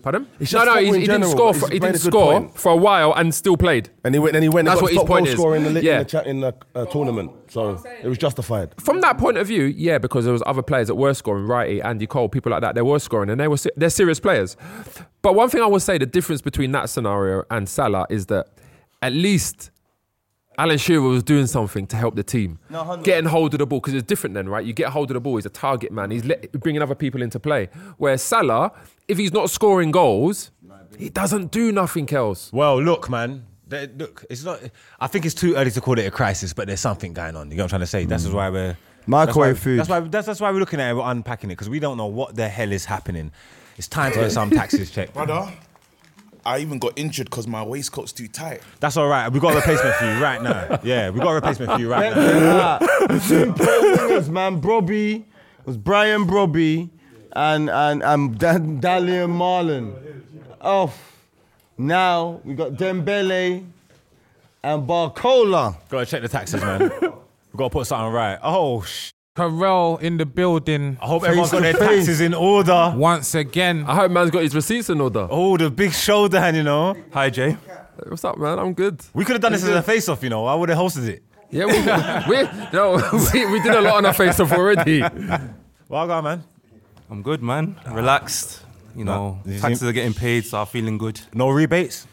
Pardon? It's No, just no, football he, in he didn't general. score. He's For, he made a didn't good score point. for a while and still played. And he went, and he went. That's and what got his top point goal is. scorer in the, li- Yeah. in the, cha- in the uh, tournament. So it was justified. From that point of view, yeah, because there was other players that were scoring, Wrighty, Andy Cole, people like that, they were scoring, and they were se- they're serious players. But one thing I will say, the difference between that scenario and Salah is that at least Alan Shearer was doing something to help the team, getting hold of the ball, because it's different then, right? You get hold of the ball, he's a target man, he's let, bringing other people into play. Whereas Salah, if he's not scoring goals, he doesn't do nothing else. Well, look, man. th- Look, it's not. I think it's too early to call it a crisis, but there's something going on. You know what I'm trying to say? That's why we're Microwave that's why, food. That's why. That's, that's why we're looking at it. We're unpacking it because we don't know what the hell is happening. It's time to get some taxes checked. Brother, I even got injured because my waistcoat's too tight. That's all right. We got a replacement for you right now. Yeah, we got a replacement for you right now. Two pro wingers, man. Brobby, it was Brian Brobby and and and Dan, Dalian Marlon. Oh, now we got Dembele and Barcola. Got to check the taxes, man. We got to put something right. Oh, sh- Carell in the building. I hope everyone's got their to face. taxes in order. Once again. I hope man's got his receipts in order. Oh, the big shoulder hand, you know. Hi, Jay. What's up, man? I'm good. We could have done this as a face-off, you know. I would have hosted it. Yeah, we we, no, we, we did a lot on our face-off already. Well done, man. I'm good, man. Relaxed. You know, No, you taxes seem- are getting paid, so I'm feeling good. No rebates.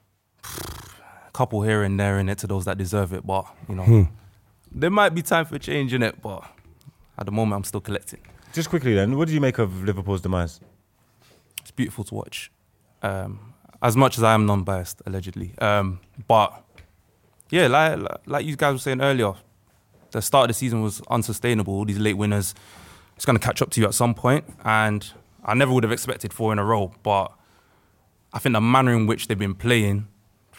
Couple here and there in it to those that deserve it, but you know, there might be time for change in it. But at the moment, I'm still collecting. Just quickly then, what do you make of Liverpool's demise? It's beautiful to watch. Um, as much as I am non-biased, allegedly, um, but yeah, like, like like you guys were saying earlier, the start of the season was unsustainable. All these late winners, it's going to catch up to you at some point, and I never would have expected four in a row. But I think the manner in which they've been playing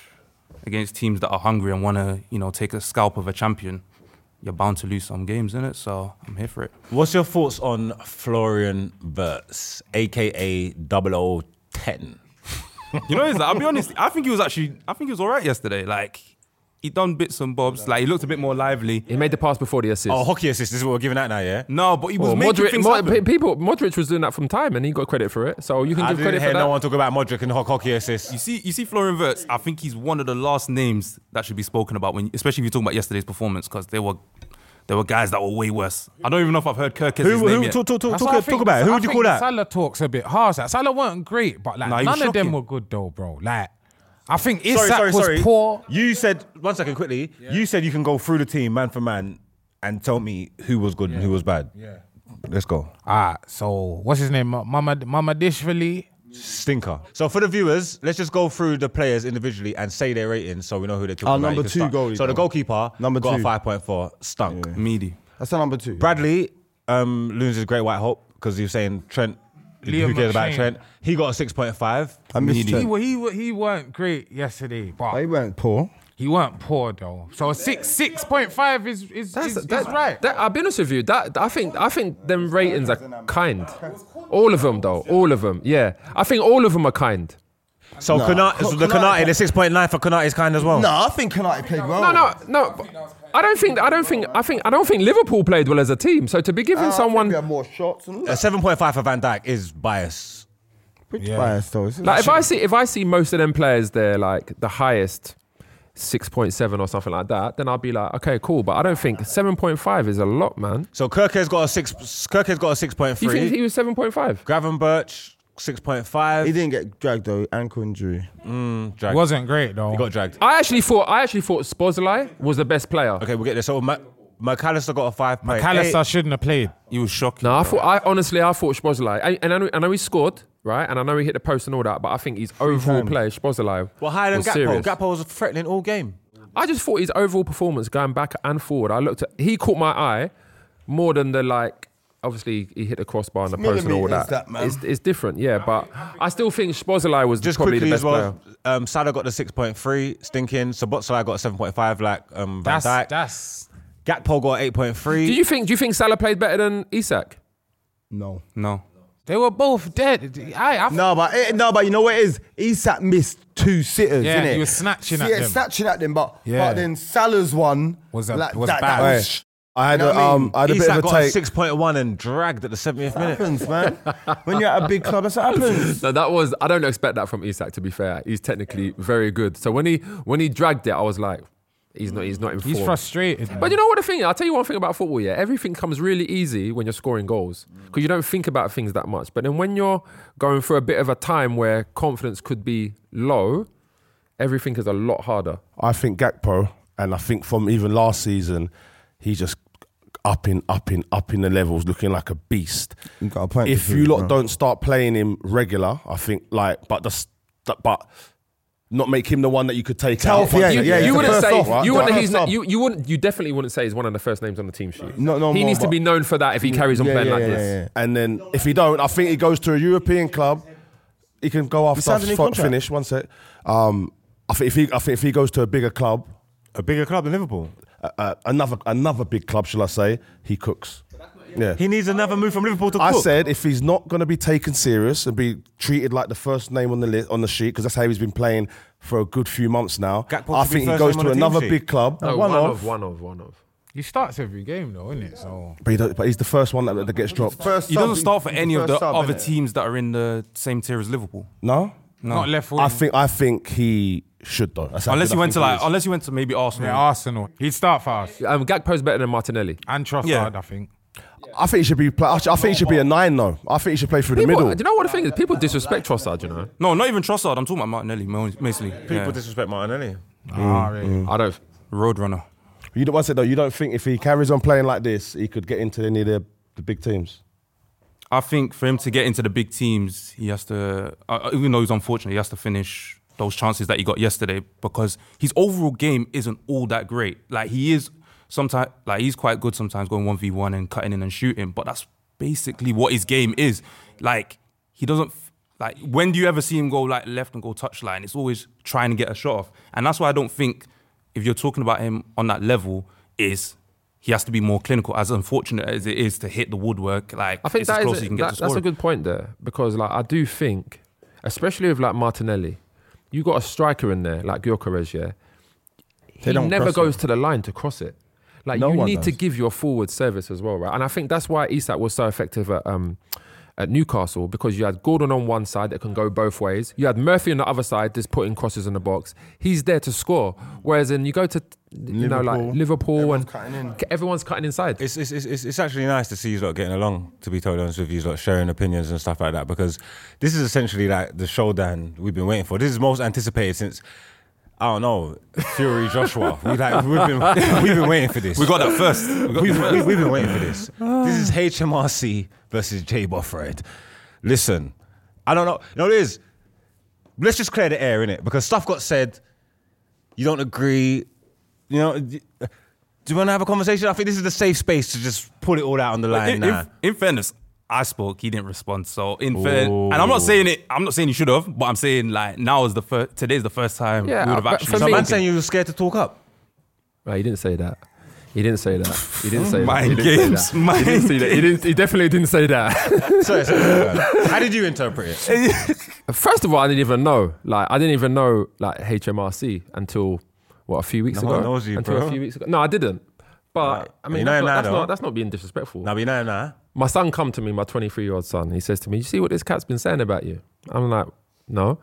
against teams that are hungry and want to, you know, take a scalp of a champion, you're bound to lose some games, innit? So I'm here for it. What's your thoughts on Florian Wirtz, aka double O ten? You know, it's like, I'll be honest. I think he was actually. I think he was all right yesterday. Like he done bits and bobs. Like he looked a bit more lively. He made the pass before the assist. Oh, hockey assist. This is what we're giving out now, yeah? No, but he was Well, making Modric, things Mo- happen. pe- people, Modric was doing that from time, and he got credit for it. So you can I give didn't credit hear for that. no one talk about Modric and ho- hockey assist. You see, you see, Florian Wirtz. I think he's one of the last names that should be spoken about when, especially if you're talking about yesterday's performance, because there were there were guys that were way worse. I don't even know if I've heard Kirk's Who, name who, yet. talk, talk, talk, That's talk, what I talk think. about it. Who I would you think call that? Salah talks a bit harsh. Like, Salah weren't great, but like Nah, he none was of them shocking. were good though, bro. Like, I think Sorry, Isak sorry, was sorry. poor. You said, one second quickly, you said you can go through the team man for man and tell me who was good and who was bad. Yeah. Let's go. Ah, so what's his name? Mama Mamadishvili. Stinker. So for the viewers, let's just go through the players individually and say their ratings so we know who they're talking Oh, about. number You can two start. goalie, So the though. goalkeeper Number got two. a five point four, stunk. Meaty. That's the number two. Bradley, um, Loons' great white hope because he was saying Trent, Liam who cares about McShane. Trent? He got a six point five. I missed Meaty. He, Trent. wa- he, wa- he weren't great yesterday, but He weren't poor. he weren't poor though. So a six six point five is is, That's, is, that, is right. that- I'll be honest with you. That I think I think them ratings are kind. All of them, though. All of them. Yeah, I think all of them are kind. So, No. Konate, so the Konate- Konate, the six point nine for Konate is kind as well. No, I think Konate played well. No, no, no. I don't think. I don't think. I think. I don't think Liverpool played well as a team. So to be giving Uh, I think someone we had more shots and all A that. seven point five for Van Dijk is bias. Pretty biased though. It's- like if I see if I see most of them players there like the highest six point seven or something like that, then I'll be like, okay, cool. But I don't think seven point five is a lot, man. So Kirke's got a six. Kirke's got a six point You think three. he was seven point five? Gravenberch six point five. He didn't get dragged though. Ankle injury. Dragged. Wasn't great though. He got dragged. I actually thought. I actually thought Szoboszlai was the best player. Okay, we'll get this. So Ma- McAllister got a five point eight. McAllister shouldn't have played. He was shocking. No, I thought. I honestly, I thought Szoboszlai, I- and I know, I know he scored, right, and I know he hit the post and all that, but I think his overall times. play, Szoboszlai, Well, higher than was Gakpo. serious. Gakpo was threatening all game. I just thought his overall performance going back and forward. I looked at. He caught my eye more than the like. Obviously, he hit the crossbar and the post and all millimetres, that. that, man. It's, it's different, yeah. But I still think Szoboszlai was Just probably quickly the as best well. player. Um, Salah got the six point three, stinking. Szoboszlai got a seven point five, like um, Van That's Dijk. that's Gakpo got eight point Do three. you think? Do you think Salah played better than Isak? No. No. they were both dead. I, I No, but it, no, but you know what it is? Isak missed two sitters, Yeah, innit? he was snatching at yeah, them. snatching at them, but Yeah. but then Salah's one Was a- like, was that, bad. that was I had You know a, what I mean? um, I had a bit Isak of a got a take. six point one and dragged at the seventieth That minute. happens, man. When you're at a big club, that's what happens. No, that was. I don't expect that from Isak. To be fair, he's technically very good. So when he when he dragged it, I was like, he's not. He's not in He's form. frustrated. But you know what the thing is? I'll tell you one thing about football, yeah. Everything comes really easy when you're scoring goals because you don't think about things that much. But then when you're going through a bit of a time where confidence could be low, everything is a lot harder. I think Gakpo, and I think from even last season, he just upping, upping, upping the levels, looking like a beast. You got a point If to you prove, lot bro. don't start playing him regular, I think like, but the, st- but not make him the one that you could take out. Healthy, yeah, You, yeah, you he's wouldn't the first say off, right? you The wouldn't. first He's not, off. you you wouldn't. You definitely wouldn't say he's one of the first names on the team sheet. No, no he more, needs to but- be known for that if he carries on Yeah, playing yeah, like yeah, this. yeah. And then if he don't, I think he goes to a European club. He can go after signed a new I've contract. finish. One sec. Um, I think if he, I think if he goes to a bigger club, A bigger club than Liverpool. uh, uh, another another big club, shall I say? He cooks. Yeah. He needs another move from Liverpool to I cook. said if he's not going to be taken serious and be treated like the first name on the list on the sheet, because that's how he's been playing for a good few months now. Gakpo I should be think he first goes name on to the team another sheet. big club. No, One one, of. of, one of, one of. He starts every game though, isn't it? So But, he don't, but he's the first one that, that gets dropped. First He sub, doesn't start for he's any of first the sub, other innit? teams that are in the same tier as Liverpool. No, No. not left foot. I think I think he should though. That's how Unless good he I went to think he like, is. unless he went to maybe Arsenal. Yeah, Arsenal. He'd start for us. Um, Gakpo's better than Martinelli. And Trossard, Yeah. I think. I think he should be. Play, I think he should be a nine though. I think he should play through the People, middle. do you know what the thing is? People disrespect Trossard. You know. No, not even Trossard. I'm talking about Martinelli, mo- mostly. People Yeah. disrespect Martinelli. Ah, really? I don't. Roadrunner. You don't want to say though. You don't think if he carries on playing like this, he could get into any of the, the big teams? I think for him to get into the big teams, he has to, uh, even though he's unfortunate, he has to finish those chances that he got yesterday because his overall game isn't all that great. Like he is sometimes, like he's quite good sometimes going one v one and cutting in and shooting, but that's basically what his game is. Like he doesn't, f- like when do you ever see him go like left and go touchline? It's always trying to get a shot off. And that's why I don't think if you're talking about him on that level is he has to be more clinical, as unfortunate as it is to hit the woodwork. Like I think it's as that close is as a, you can get that, to that's a scoring. good point there because like I do think, especially with like Martinelli, you got a striker in there like Gyökeres, yeah. He don't never cross goes it. to the line to cross it. Like No you one need to does. give your forward service as well, right? And I think that's why Isak was so effective at um, at Newcastle because you had Gordon on one side that can go both ways. You had Murphy on the other side just putting crosses in the box. He's there to score. Whereas then you go to you know like Liverpool, Liverpool everyone's and cutting in. everyone's cutting inside. It's, it's, it's, it's actually nice to see you lot getting along, to be totally honest with you, lot sharing opinions and stuff like that, because this is essentially like the showdown we've been waiting for. This is most anticipated since, I don't know, Fury Joshua. We like, we've, been, we've been waiting for this. We got that first. We got We've, that first. we- we've been waiting for this. This is H M R C versus J Boffred. Listen, I don't know. You know what it is? Let's just clear the air, innit? Because stuff got said, you don't agree, you know. Do you want to have a conversation? I think this is the safe space to just put it all out on the line in, now. in, in fairness, I spoke. He didn't respond. So in fair, and I'm not saying it. I'm not saying he should have, but I'm saying like now is the first. Today's the first time Yeah, we would have but actually. for Some me- man spoken. saying you were scared to talk up. Right, he didn't say that. He didn't say that. He didn't say that. Mind He didn't say games, that. mind He didn't say that. He didn't. He definitely didn't say that. sorry, sorry, sorry. How did you interpret it? First of all, I didn't even know. Like, I didn't even know like H M R C until what a few weeks No ago. one knows you, until bro. a few weeks ago. No, I didn't. But I mean, You know that's, him not, now, that's, though. not, that's not being disrespectful. Now we know now. My son come to me, my twenty-three-year-old son. He says to me, "You see what this cat's been saying about you?" I'm like, "No."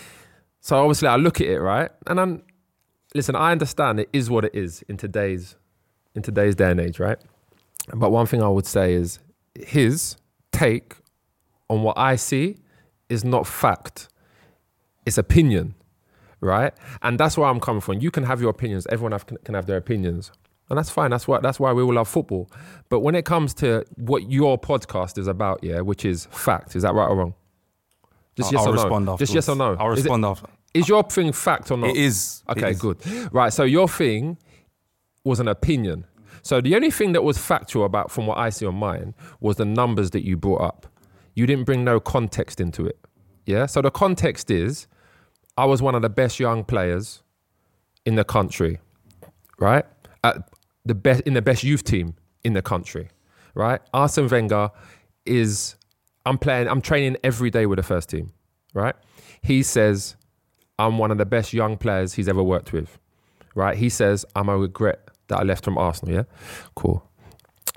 So obviously, I look at it right, and I'm listen. I understand it is what it is in today's in today's day and age, right? But one thing I would say is his take on what I see is not fact; it's opinion, right? And that's where I'm coming from. You can have your opinions. Everyone have, can have their opinions. And that's fine. That's why. That's why we all love football. But when it comes to what your podcast is about, yeah, which is fact, is that right or wrong? Just I'll, yes I'll or no. respond afterwards. Just yes or no. I'll Is it- respond after. Is your thing fact or not? It is. It Okay, is. good. Right. So your thing was an opinion. So the only thing that was factual about, from what I see on mine, was the numbers that you brought up. You didn't bring no context into it. Yeah. So the context is, I was one of the best young players in the country, right? At the best in the best youth team in the country, right? Arsene Wenger is. I'm playing. I'm training every day with the first team, right? He says I'm one of the best young players he's ever worked with, right? He says I'm a regret that I left from Arsenal. Yeah, cool.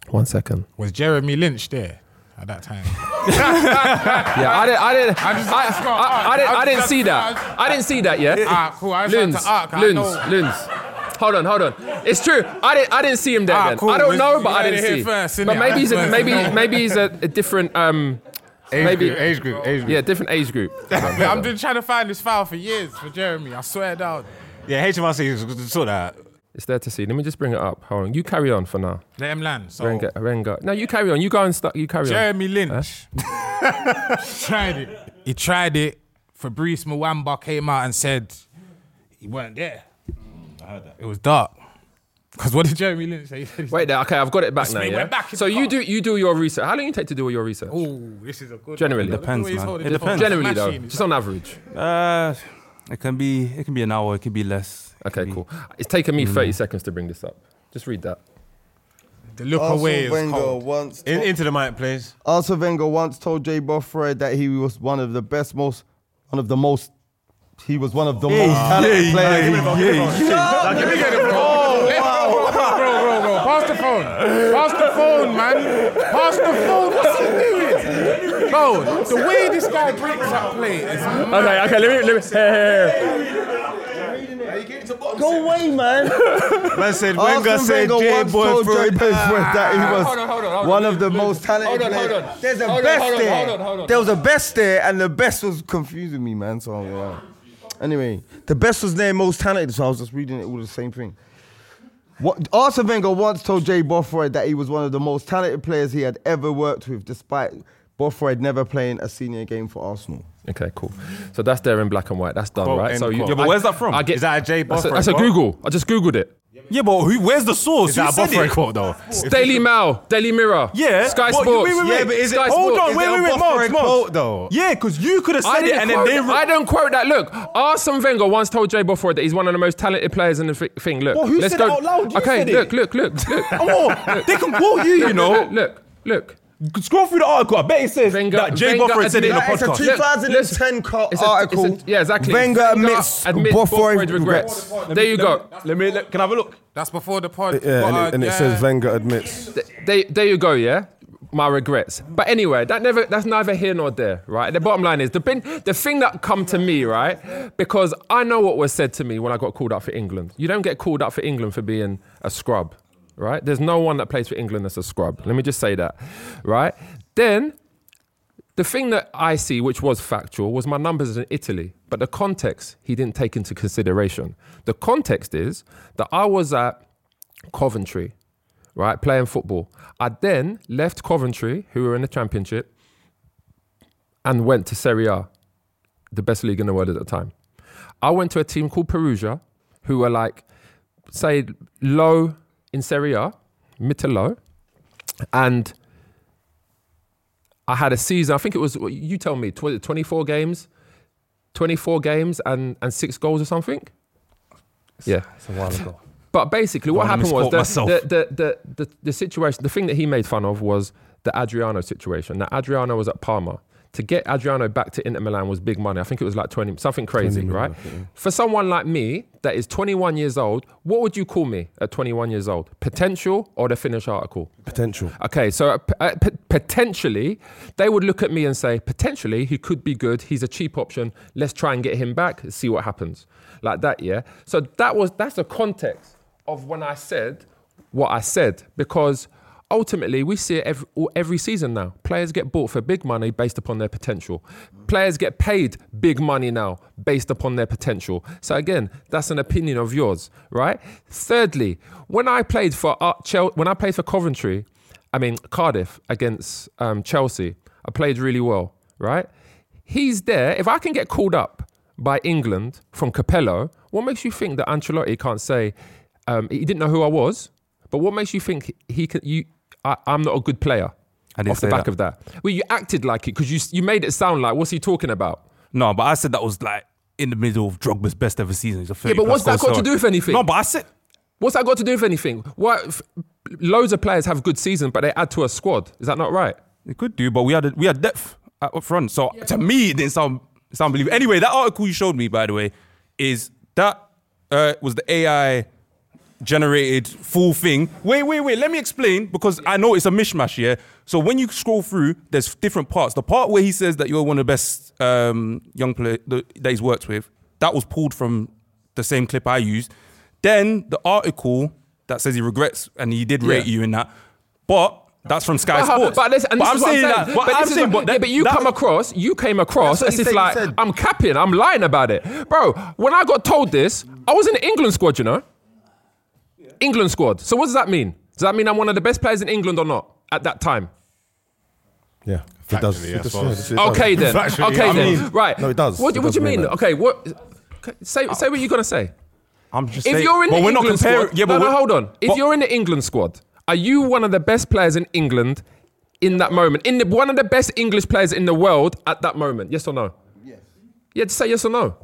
One second. Was Jeremy Lynch there at that time? Yeah, I didn't. I didn't. I I, just- I, just got I, asked. I didn't. I I didn't just- see I that. just- I didn't see that yet. Ah, cool. I just wanted Luns, to ask. I Luns, know. Luns. Hold on, hold on. It's true. I didn't. I didn't see him there. Ah, then. cool. I don't We- know, we but I heard it didn't here see. first, innit? but maybe he's a, First, maybe no. maybe he's a, a different um Age maybe group, age group, age group. yeah different age group. Yeah, I've been trying to find this file for years for Jeremy. I swear down. Yeah, H M R C sort that. It's there to see. Let me just bring it up. Hold on. You carry on for now. Let him land. So Renga, Renga. No, you carry on. You go and start. You carry on. Jeremy Lynch tried it. He tried it. Fabrice Mwamba came out and said he weren't there. I heard that. It was dark. Because what did Jeremy Lynch say? He said he Wait there. Okay, I've got it back This now. mate Yeah? went back in So the you car. do you do your research. How long you take to do your research? Oh, this is a good Generally. one. Depends, Look at the way he's man. holding It his phone. depends. Generally though, Smashing. just on average. Uh, it can be it can be an hour, it can be less. It Okay, can be- cool. It's taken me thirty seconds to bring this up. Just read that. The look Arsene away is Wenger cold. once In, into the mic, please. Arsene Wenger once told Jay Bothroyd that he was one of the best, most, one of the most, he was one of the most talented players. Give me the phone, give me the phone. Let me get it, bro. Bro, bro, bro, bro. Pass the phone. Pass the phone, man. Pass the phone. What's he doing? Bro, the way this guy breaks that play is Okay, okay. Let me let me. Hey, hey, hey. Go away, man. Man said Wenger Arsene said Wenger Jay once told Jay Boyfriend. Bothroyd that he was Hold on, hold on, hold on. one of the most talented Hold on, players. hold on. There's a Hold on, best hold on, there. hold on, hold on. There was a best there, and the best was confusing me, man. So yeah. Anyway, the best was named most talented, so I was just reading it all the same thing. What, Arsene Wenger once told Jay Bothroyd that he was one of the most talented players he had ever worked with, despite Bothroyd never playing a senior game for Arsenal. Okay, cool. So that's there in black and white. That's done, Quote, right? end So you, quote. Yeah, but where's that from? I get, Is that a Jay that's a, Bothroyd that's a quote? Google. I just Googled it. Yeah, but who, where's the source? Is Who that a said Bothroyd it? quote though? Daily Mail, Daily Mirror, Yeah. Sky What- Sports. wait, wait, wait. Yeah, but is it- Sky Hold Sports. on, Is wait, it a wait, wait, Bothroyd Marks, Marks. quote though? Yeah, because you could have I said it didn't, and then quote, they. I don't quote that. Look, Arsene Wenger once told Jay Bothroyd that he's one of the most talented players in the fi- thing. Look, Well, who let's said go. it out loud? You okay, said it. look, look, look, look. Oh, they can quote you, you know. Look, look, look. Scroll through the article. I bet it says Wenger- that Jay Wenger Bothroyd said it in the admitted- It's a podcast. Look, two thousand ten listen, co- it's a- article. it's a- yeah, exactly. Wenger admits admits Bothroyd Bothroyd regrets. There you go. Let me. Let, can I have a look? That's before the pod. Yeah, and But, it, and it yeah. says Wenger admits. There, there you go, yeah. My regrets. But anyway, that never that's neither here nor there, right? The bottom line is the bin, the thing that come to me, right? Because I know what was said to me when I got called up for England. You don't get called up for England for being a scrub, right? There's no one that plays for England that's a scrub. Let me just say that, right? Then the thing that I see, which was factual, was my numbers in Italy. But the context he didn't take into consideration. The context is that I was at Coventry, right, playing football. I then left Coventry, who were in the Championship, and went to Serie A, the best league in the world at the time. I went to a team called Perugia, who were like, say, low in Serie A, mid to low, and I had a season, I think it was, you tell me, tw- twenty-four games, twenty-four games and, and six goals or something? Yeah. It's a while ago. But basically, what Don't wanna happened was misquote the, myself. the, the, the, the, the situation, the thing that he made fun of was the Adriano situation. Now, Adriano was at Parma. To get Adriano back to Inter Milan was big money. I think it was like twenty, something crazy, right? For someone like me that is twenty-one years old, what would you call me at twenty-one years old? Potential or the finished article? Potential. Okay, so uh, p- uh, p- potentially, they would look at me and say, potentially, he could be good. He's a cheap option. Let's try and get him back, see what happens. Like that, yeah? So that was that's the context of when I said what I said, because ultimately, we see it every, every season now. Players get bought for big money based upon their potential. Players get paid big money now based upon their potential. So again, that's an opinion of yours, right? Thirdly, when I played for uh, Chel- when I played for Coventry, I mean Cardiff against um, Chelsea, I played really well, right? He's there. If I can get called up by England from Capello, what makes you think that Ancelotti can't say um, he didn't know who I was? But what makes you think he can? You, I, I'm not a good player. I didn't off the say back that. of that. Well, you acted like it because you you made it sound like what's he talking about? No, but I said that was like in the middle of Drogba's best ever season. He's a Yeah, but what's that got to do with anything? No, but I said What's that got to do with anything? What? F- loads of players have good seasons, but they add to a squad. Is that not right? it could do, but we had a, we had depth up front. So to me, it didn't sound sound believable. Anyway, that article you showed me, by the way, is that uh, was the A I generated full thing. Wait, wait, wait. Let me explain because I know it's a mishmash. Yeah. So when you scroll through, there's different parts. The part where he says that you're one of the best um, young players that he's worked with, that was pulled from the same clip I used. Then the article that says he regrets and he did rate Yeah. you in that, but that's from Sky But, Sports. but, this, and But this I'm is what saying I'm that. saying. But But, I'm this is saying, what- but yeah, that- but you that- come across, you came across That's what as he if said, he like said. I'm capping, I'm lying about it, bro. When I got told this, I was in the England squad, you know. England squad. So what does that mean? Does that mean I'm one of the best players in England or not at that time? Yeah, it does. Factually, It I does, suppose. yeah, it does. Okay then. Factually, Okay I then. mean- right. No, it does. What, It what does do you mean mean? that. Okay. What? okay, Say say what you're gonna say. I'm just If saying. you're in but the we're not England comparing. squad, Yeah, but no, no, we're- hold on. If but- you're in the England squad, are you one of the best players in England in that moment? In the, one of the best English players in the world at that moment? Yes or no? Yes. Yeah, just say yes or no.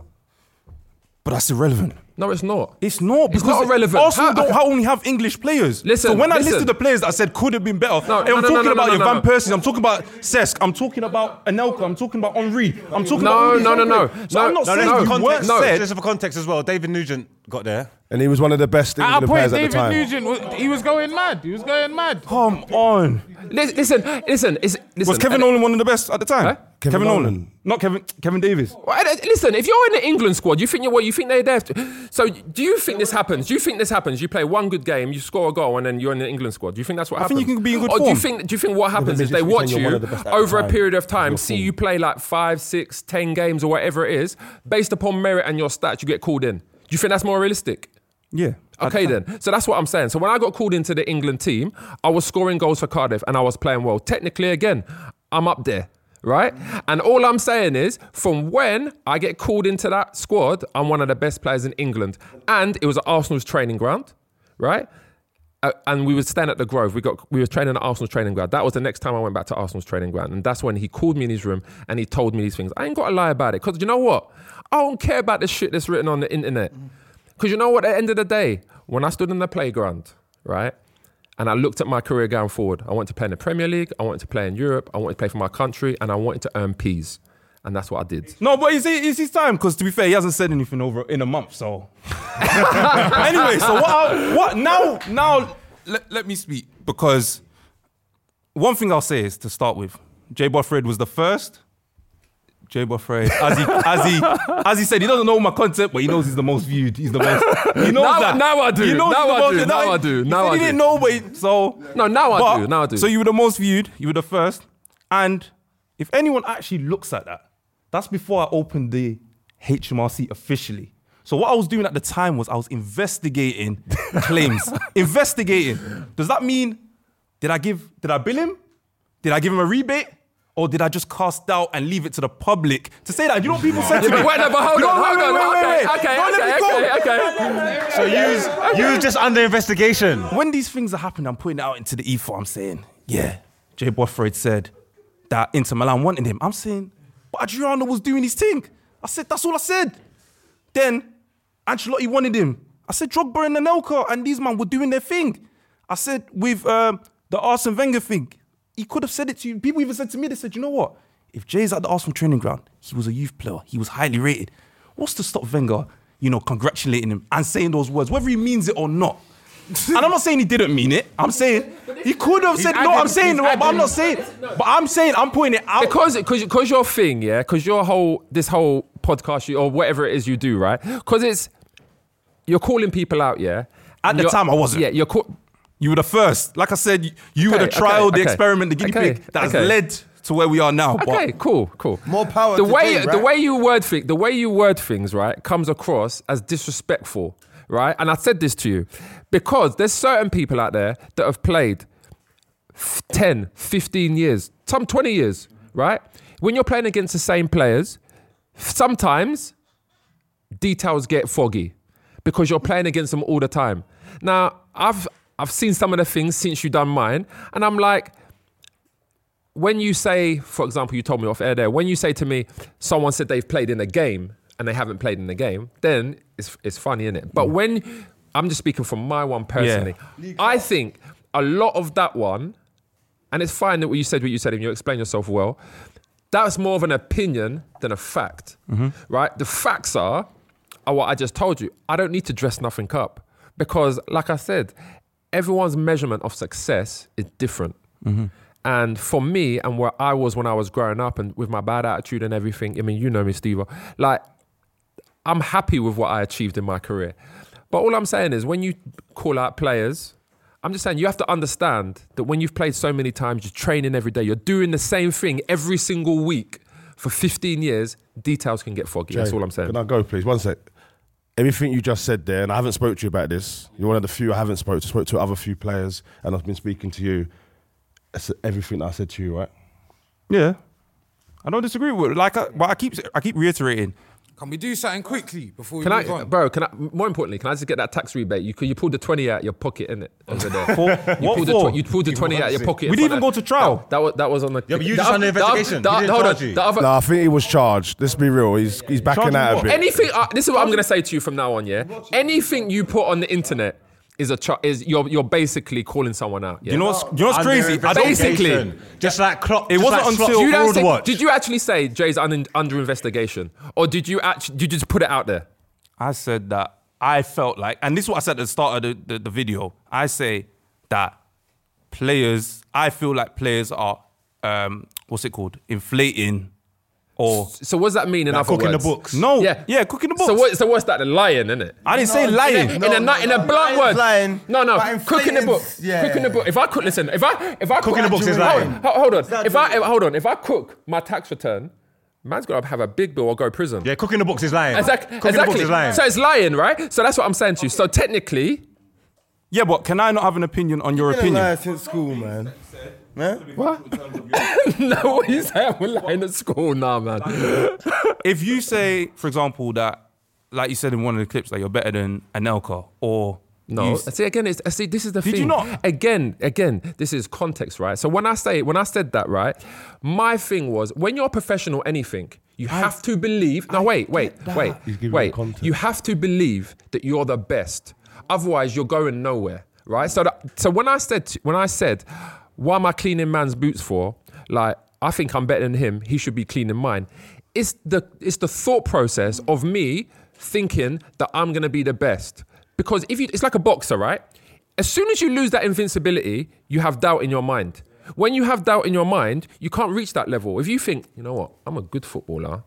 But that's irrelevant. No, it's not. It's not. It's because not irrelevant. Arsenal How- don't only have English players. Listen, so when I listen. listed the players that I said could have been better, No, I'm no, no, talking no, no, about no, your no, Van no. Persie, I'm talking about Cesc, I'm talking about Anelka, I'm talking about Henry, I'm talking No, about all these no, no, young no. players. So No, I'm not no, saying no, you context, weren't no. said. Just for context as well, David Nugent got there. And he was one of the best At a England point, players at the David time. Nugent, was, he was going mad. He was going mad. Come on. Listen, listen, listen. It's, listen Was Kevin uh, Nolan one of the best at the time? Huh? Kevin, Kevin Nolan. Nolan. Not Kevin Kevin Davis. Well, uh, Listen, if you're in the England squad, you think you're what? You think they're there. To, so, do you think this happens? Do you think this happens? You play one good game, you score a goal, and then you're in the England squad. Do you think that's what I happens? think you can be in good or do you form. think? Do you think what happens is but they you're watch saying you're one you of the best at the over a time. period of time, Your see form. you play like five, six, ten games or whatever it is, based upon merit and your stats, you get called in. Do you think that's more realistic? Yeah. at Okay the time. then. So that's what I'm saying. So when I got called into the England team, I was scoring goals for Cardiff and I was playing well. Technically, again, I'm up there, right? And all I'm saying is, from when I get called into that squad, I'm one of the best players in England. And it was at Arsenal's training ground, right? Uh, and we were staying at the Grove. We got we were training at Arsenal's training ground. That was the next time I went back to Arsenal's training ground. And that's when he called me in his room and he told me these things. I ain't got to lie about it. Because you know what? I don't care about the shit that's written on the internet. Because you know what, at the end of the day, when I stood in the playground, right, and I looked at my career going forward, I wanted to play in the Premier League, I wanted to play in Europe, I wanted to play for my country, and I wanted to earn peas. And that's what I did. No, but it's, it's his time because to be fair, he hasn't said anything over in a month. So anyway, so what? I, what now? Now let, let me speak because one thing I'll say is to start with, Jay Bothred was the first. Jay Bothred, as he as he as he said, he doesn't know my content, but he knows he's the most viewed. He's the most. He knows Now- that. now I do. He knows Now he's the I most- do. Now I do. He Now said I he do. didn't know, but he, so No, now I but- do. Now I do. So you were the most viewed. You were the first, and if anyone actually looks at that, that's before I opened the H M R C officially. So what I was doing at the time was I was investigating claims. Investigating. Does that mean, did I give, did I bill him? Did I give him a rebate? Or did I just cast doubt and leave it to the public to say that? You know what people said to me? Wait, no, but hold You on, know, hold wait, on. wait, wait, Okay, wait. okay, Don't let me okay, go. okay, okay. So you you was just under investigation. When these things are happening, I'm putting it out into the ether. I'm saying, yeah, Jay Bothred said that Inter Milan wanted him. I'm saying, but Adriano was doing his thing. I said, that's all I said. Then Ancelotti wanted him. I said, Drogba and Anelka and these men were doing their thing. I said, with um, the Arsene Wenger thing, he could have said it to you. People even said to me, they said, you know what? If Jay's at the Arsenal training ground, he was a youth player, he was highly rated. What's to stop Wenger, you know, congratulating him and saying those words, whether he means it or not? And I'm not saying he didn't mean it. I'm saying he could have said, no, I'm saying, no, but I'm not saying, but I'm saying, I'm putting it out. Because, because, because your thing, yeah, because your whole, this whole podcast you, or whatever it is you do, right? Because it's, you're calling people out, yeah? At the You're- time, I wasn't. Yeah, you're call, You were the first. Like I said, you, you were Okay, the trial, okay, the okay. experiment, the guinea Okay, pig that okay. has led to where we are now. Okay, But cool, cool. More power The to way Jay, the right? way you word think, the way you word things, right, comes across as disrespectful, right? And I said this to you because there's certain people out there that have played f- ten, fifteen years, some twenty years, right? When you're playing against the same players, sometimes details get foggy because you're playing against them all the time. Now, I've I've seen some of the things since you done mine, and I'm like, when you say, for example, you told me off air there, when you say to me, someone said they've played in a game and they haven't played in the game, then it's it's funny, isn't it? But when, I'm just speaking from my one personally, I think a lot of that one, and it's fine that what you said, what you said, and you explain yourself well, that's more of an opinion than a fact, right? The facts are, are what I just told you. I don't need to dress nothing up because, like I said, everyone's measurement of success is different. Mm-hmm. And for me, and where I was when I was growing up and with my bad attitude and everything, I mean, you know me, Steve, like, I'm happy with what I achieved in my career. But all I'm saying is when you call out players, I'm just saying you have to understand that when you've played so many times, you're training every day, you're doing the same thing every single week for fifteen years, details can get foggy. Jay, That's all I'm saying. Can I go, please? One sec. Everything you just said there, and I haven't spoke to you about this. You're one of the few I haven't spoke to. Spoke to other few players, and I've been speaking to you. It's everything I said to you, right? Yeah, I don't disagree with it. Like, I, but I keep I keep reiterating. Can we do something quickly before we Can move I, on? bro? Can I? More importantly, can I just get that tax rebate? You you pulled the twenty out your pocket, innit? Over there. For, You what pulled, the for? tw- you pulled the twenty out your pocket. We in didn't front even of- go to trial. That, that was that was on the. Yeah, but you the just oth- under the oth- investigation. the- You didn't hold charge on. you. The other, No, I think he was charged. Let's be real. He's he's backing Charged out a what? bit. anything. Uh, this is what I'm gonna say to you from now on. Yeah. Anything you put on the internet is a ch- is you're you're basically calling someone out. Yeah? You know what's you know what's Under crazy? I don't investigation. Basically. just like clock. It just wasn't like until- Slot You don't Fraud say- Watch. did you actually say Jay's un- under investigation, or did you actually did you just put it out there? I said that I felt like, and this is what I said at the start of the, the, the video. I say that players, I feel like players are, um, what's it called, inflating, or So what does that mean in Like other cooking words? the books. no, Yeah. yeah, cooking the books. So what? So what's that? The lying, isn't it? I didn't say In a, lying. in a, ni- in a blunt lying word. is lying, no, no. but Cooking the book. inflating's- yeah. Cooking the book. If I cook, listen. If I if I Cooking cook, the books is hold- lying. Hold, hold on. If I if- hold on. If I cook my tax return, man's got to have a big bill or go to prison. Yeah, cooking the books is lying. Exactly. Cooking the books exactly. is lying. So it's lying, right? So that's what I'm saying to you. So technically, Yeah, but can I not have an opinion on your You've been a opinion? liar since school, man. Huh? no. What you say? I'm lying at school, nah, man. If you say, for example, that, like you said in one of the clips, that you're better than Anelka, or No, you, see again. It's, see, this is the Did thing. you not? Again, again, this is context, right? So when I say, when I said that, right, my thing was when you're a professional, anything, you have to believe. No, wait, wait, wait, He's giving wait. you context. You have to believe that you're the best. Otherwise, you're going nowhere, right? So, that, so when I said, when I said, why am I cleaning man's boots for? Like, I think I'm better than him. He should be cleaning mine. It's the it's the thought process of me thinking that I'm gonna be the best. Because if you, it's like a boxer, right? As soon as you lose that invincibility, you have doubt in your mind. When you have doubt in your mind, you can't reach that level. If you think, you know what, I'm a good footballer,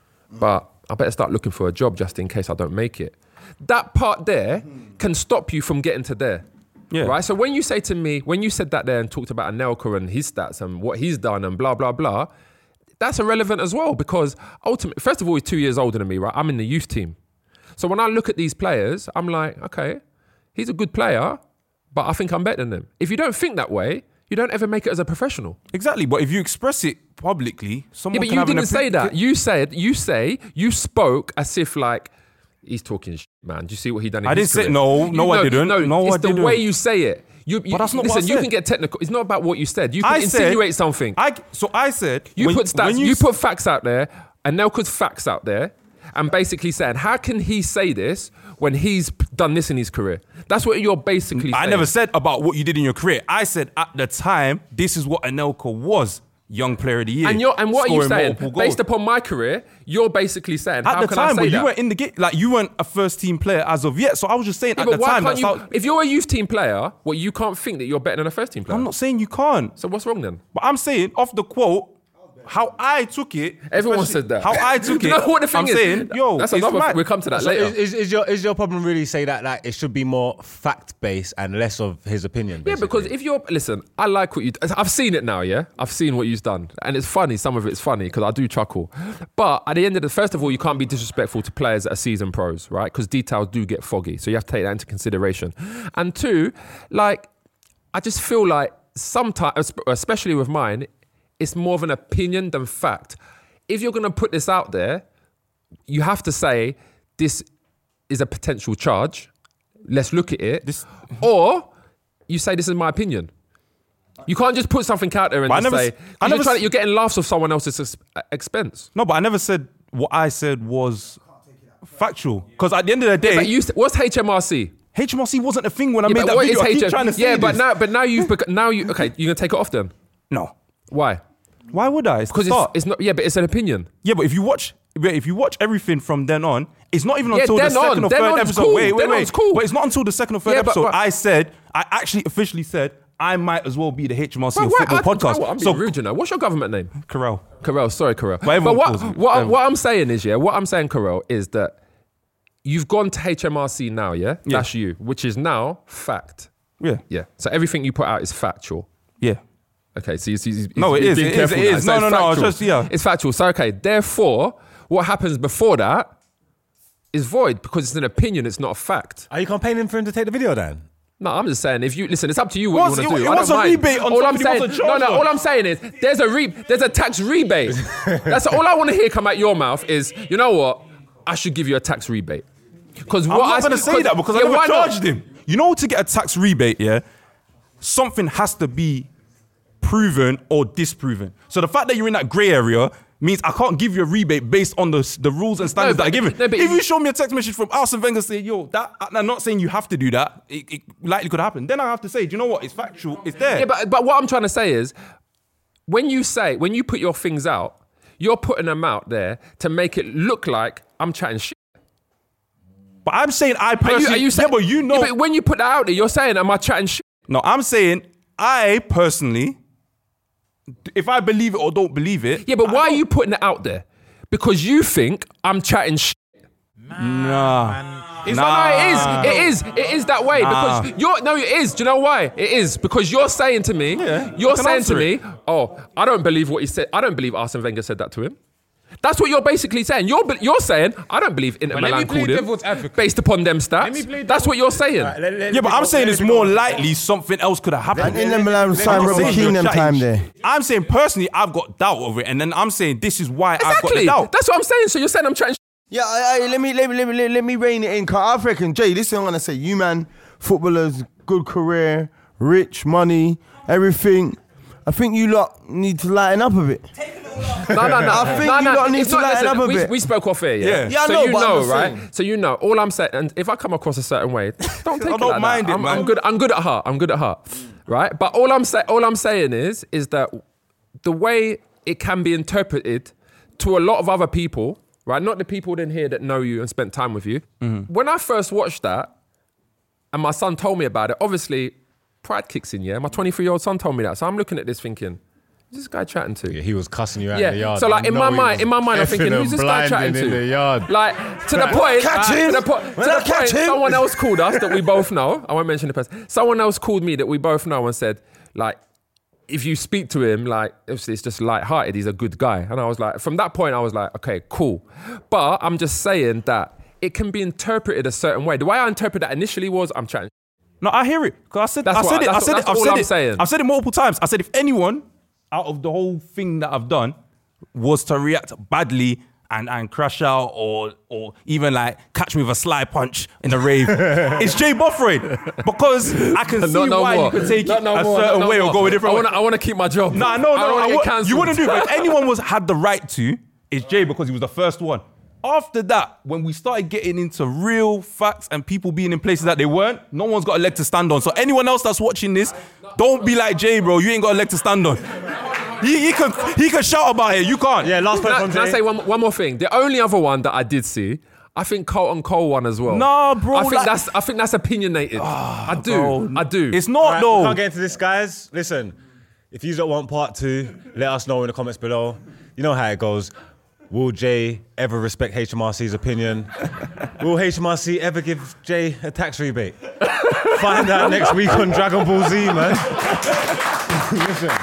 but I better start looking for a job just in case I don't make it. That part there can stop you from getting to there. Yeah. Right? So when you say to me, when you said that there and talked about Anelka and his stats and what he's done and blah, blah, blah, that's irrelevant as well because ultimately, first of all, he's two years older than me, right? I'm in the youth team. So when I look at these players, I'm like, okay, he's a good player, but I think I'm better than him. If you don't think that way, you don't ever make it as a professional. exactly. But if you express it publicly, someone Yeah, but can you have an didn't say opi- that. You said, you say, you spoke as if like, he's talking shit, man. Do you see what he done in I his didn't say- career? no, You- no, I didn't. No, it's I the didn't. way you say it. You, you, But that's not what listen, I you said. can get technical. It's not about what you said. You can I insinuate said, something. I, so I said, You when- put stats, when you, you, put facts out there, and Nelka's facts out there, and basically saying, how can he say this when he's p- done this in his career? That's what you're basically I saying. never said about what you did in your career. I said at the time, this is what Anelka was, young player of the year. And you're and what are you scoring saying? multiple goals. Based upon my career, you're basically saying, At how the can time, I say but that? you weren't in the game. Like you weren't a first team player as of yet. So I was just saying Yeah, at but the why time. can't That's you? how, If you're a youth team player, well, you can't think that you're better than a first team player. I'm not saying you can't, So what's wrong then? but I'm saying off the quote, how I took it. Everyone especially said that. How I took Do it. you know what the thing I'm is? saying, yo, that's it's another. mad. We'll come to that So later. is, is, is your is your problem really say that like it should be more fact based and less of his opinion? Yeah, Basically? because if you're listen, I like what you. I've seen it now. Yeah, I've seen what you've done, and it's funny. Some of it's funny because I do chuckle. But at the end of the, first of all, you can't be disrespectful to players that are seasoned pros, right? Because details do get foggy, so you have to take that into consideration. And two, like, I just feel like sometimes, especially with mine, it's more of an opinion than fact. If you're gonna put this out there, you have to say this is a potential charge. Let's look at it. This- or you say this is my opinion. You can't just put something out there and But I just never say s- I 'cause never you're, trying s- to- you're getting laughs of someone else's ex- expense. No, but I never said what I said was factual. Because at the end of the day, But you, s- what's H M R C? H M R C wasn't a thing when I Yeah, made but that what video. is I keep H M? trying to say Yeah, but this. now, but now you've bec- now you okay. You're gonna take it off then? No. Why? Why would I? It's Because the it's, start. it's not. Yeah, but it's an opinion. Yeah, but if you watch, but if you watch everything from then on, It's not even Yeah, until the Den second On. or Den third On's episode. cool. Wait, wait, Den wait. On's cool. But it's not until the second or third Yeah, but- episode. but- I said, I actually officially said, I might as well be the H M R C Bro, of wait, football I- you know podcast. what? I'm so, being rude, you know. What's your government name? Carell. Carell, sorry, Carell. Whatever But it what, calls it. what, Whatever. what I'm saying is, yeah, what I'm saying, Carell, is that you've gone to H M R C now, yeah? Yeah. That's you, which is now fact. Yeah. Yeah. So everything you put out is factual. Yeah. Okay, so you see, No, it is, it is, it is. No, no, no, it's just, yeah. It's factual. So, okay, therefore, what happens before that is void because it's an opinion, it's not a fact. Are you campaigning for him to take the video then? No, I'm just saying, if you listen, it's up to you what What's- you want to it- do. it I wants don't a mind. rebate on all I'm somebody saying, wants a no, charge no, on. all I'm saying is there's a re- there's a tax rebate. That's all I want to hear come out your mouth is, you know what? I should give you a tax rebate. Because I'm what not I going to say that because yeah, I never why not? charged him. You know, to get a tax rebate, yeah, something has to be proven or disproven. So the fact that you're in that grey area means I can't give you a rebate based on the, the rules and standards but- that are given. no, but if you- you show me a text message from Arsene Wenger saying, yo, that, I'm not saying you have to do that, it, it likely could happen, then I have to say, do you know what? It's factual, it's there. Yeah, but, but what I'm trying to say is, when you say, when you put your things out, you're putting them out there to make it look like I'm chatting shit. But I'm saying I Are personally, you, are you saying, yeah, but you know. Yeah, but when you put that out there, you're saying, am I chatting shit? No, I'm saying I personally, if I believe it or don't believe it. Yeah, but I why are don't- you putting it out there? Because you think I'm chatting shit. Nah. It's Nah. not, no, it is. It is. It is that way Nah. because you're. No, it is. Do you know why? It is because you're saying to me. Yeah, you're I can saying to answer me. it. Oh, I don't believe what he said. I don't believe Arsene Wenger said that to him. That's what you're basically saying. You're be- you're saying I don't believe Inter But let me Milan play called him devil's advocate. based upon them me stats. play That's what you're saying. Yeah, but I'm saying it's more likely something else could have happened. And in the Milan signed I'm Robert saying Keane you're them time chatting- there. I'm saying personally, I've got doubt over it, and then I'm saying this is why I've got the Exactly. doubt. That's what I'm saying. So you're saying I'm chatting. Yeah, I, I, let me let me let me let, let me rein it in. Cause I reckon, Jay, this is what I'm gonna say. You man, footballers, good career, rich, money, everything. I think you lot need to lighten up a bit. No, no, no. I think no, you no. lot need it's to not, lighten listen, up a we, bit. we spoke off here, yeah. Yeah. Yeah, I so know, you but I'm know, just right? saying. So you know. All I'm saying, and if I come across a certain way, don't take I it don't like mind that. it, I'm, man. I'm good. I'm good at heart. I'm good at heart, right? But all I'm saying, all I'm saying is, is that the way it can be interpreted to a lot of other people, right? Not the people in here that know you and spent time with you. Mm-hmm. When I first watched that, and my son told me about it, obviously pride kicks in. Yeah, my twenty-three-year-old son told me that, so I'm looking at this thinking, who's this guy chatting to? Yeah, he was cussing you out Yeah. in the yard. So like I in know my he mind, was in my mind, I'm effing thinking, and who's this guy chatting blinding to? in the yard? Like to the point, Catch uh, him. to the, po- to When the I catch point, him. someone else called us that we both know. I won't mention the person. Someone else called me that we both know and said, like, if you speak to him, like, obviously it's just light-hearted. He's a good guy. And I was like, from that point, I was like, okay, cool. But I'm just saying that it can be interpreted a certain way. The way I interpreted that initially was, I'm chatting. No, I hear it. Cause I said, That's I what- said it. I that's said what- it. that's I've all said I'm it. saying. I've said it multiple times. I said if anyone out of the whole thing that I've done was to react badly and, and crash out or or even like catch me with a sly punch in the rave, it's Jay Bothroyd because I can see No, no why more. you could take No, it no a more. certain No way more. or go a different I way. wanna, I want to keep my job. Nah, no, I no, don't wanna I get would- cancelled. you wouldn't do it. But if anyone was had the right to, it's Jay because he was the first one. After that, when we started getting into real facts and people being in places that they weren't, no one's got a leg to stand on. So anyone else that's watching this, don't be like Jay, bro. You ain't got a leg to stand on. He, he could he could shout about it. You can't. Yeah, last Can point I, from can I Jay. say one, one more thing? The only other one that I did see, I think Colton Cole won as well. Nah, bro, I think like- that's I think that's opinionated. I do. Bro, I do. It's not All right, though. we can't get into this, guys. Listen, if you don't want part two, let us know in the comments below. You know how it goes. Will Jay ever respect H M R C's opinion? Will H M R C ever give Jay a tax rebate? Find out next week on Dragon Ball Z, man. Listen.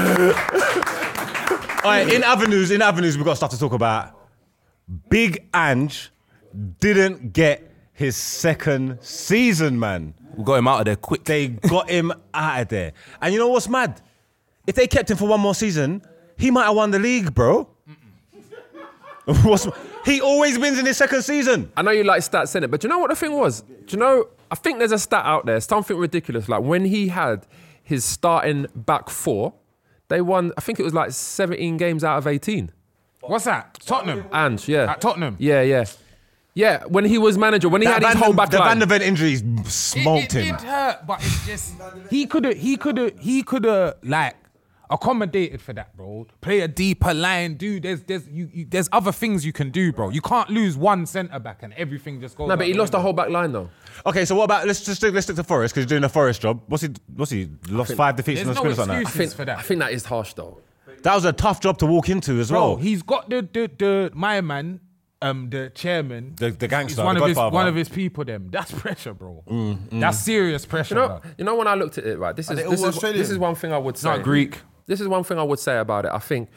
All right, in other news, in other news, we've got stuff to talk about. Big Ange didn't get his second season, man. We got him out of there quick. They got him out of there. And you know what's mad? If they kept him for one more season, he might have won the league, bro. What's, he always wins in his second season. I know you like stats in it, but do you know what the thing was? Do you know? I think there's a stat out there, something ridiculous. Like when he had his starting back four, they won. I think it was like seventeen games out of eighteen. What's that? Tottenham. And yeah, At Tottenham. Yeah, yeah, yeah. When he was manager, when he had his Van, whole back the line. Van der Ven injuries It, smoked it him. did hurt, but it's just he could have, he could have, he could have like accommodated for that, bro. Play a deeper line, dude. There's there's you, you there's other things you can do, bro. You can't lose one centre back and everything just goes. No, out but he the lost the window. whole back line though. Okay, so what about let's just stick, let's stick to Forest because he's doing a Forest job. What's he? What's he lost five defeats in There's the no sprints on that? I excuses think for that. I think that is harsh though. That was a tough job to walk into as Bro, well. he's got the the the my man, um, the chairman, The- the gangster, He's one the of his Godfather. one of his people. Them, that's pressure, bro. That's serious pressure. You know, bro. you know when I looked at it, right? This is they this all is, Australian? this is one thing I would say. Not Greek. This is one thing I would say about it. I think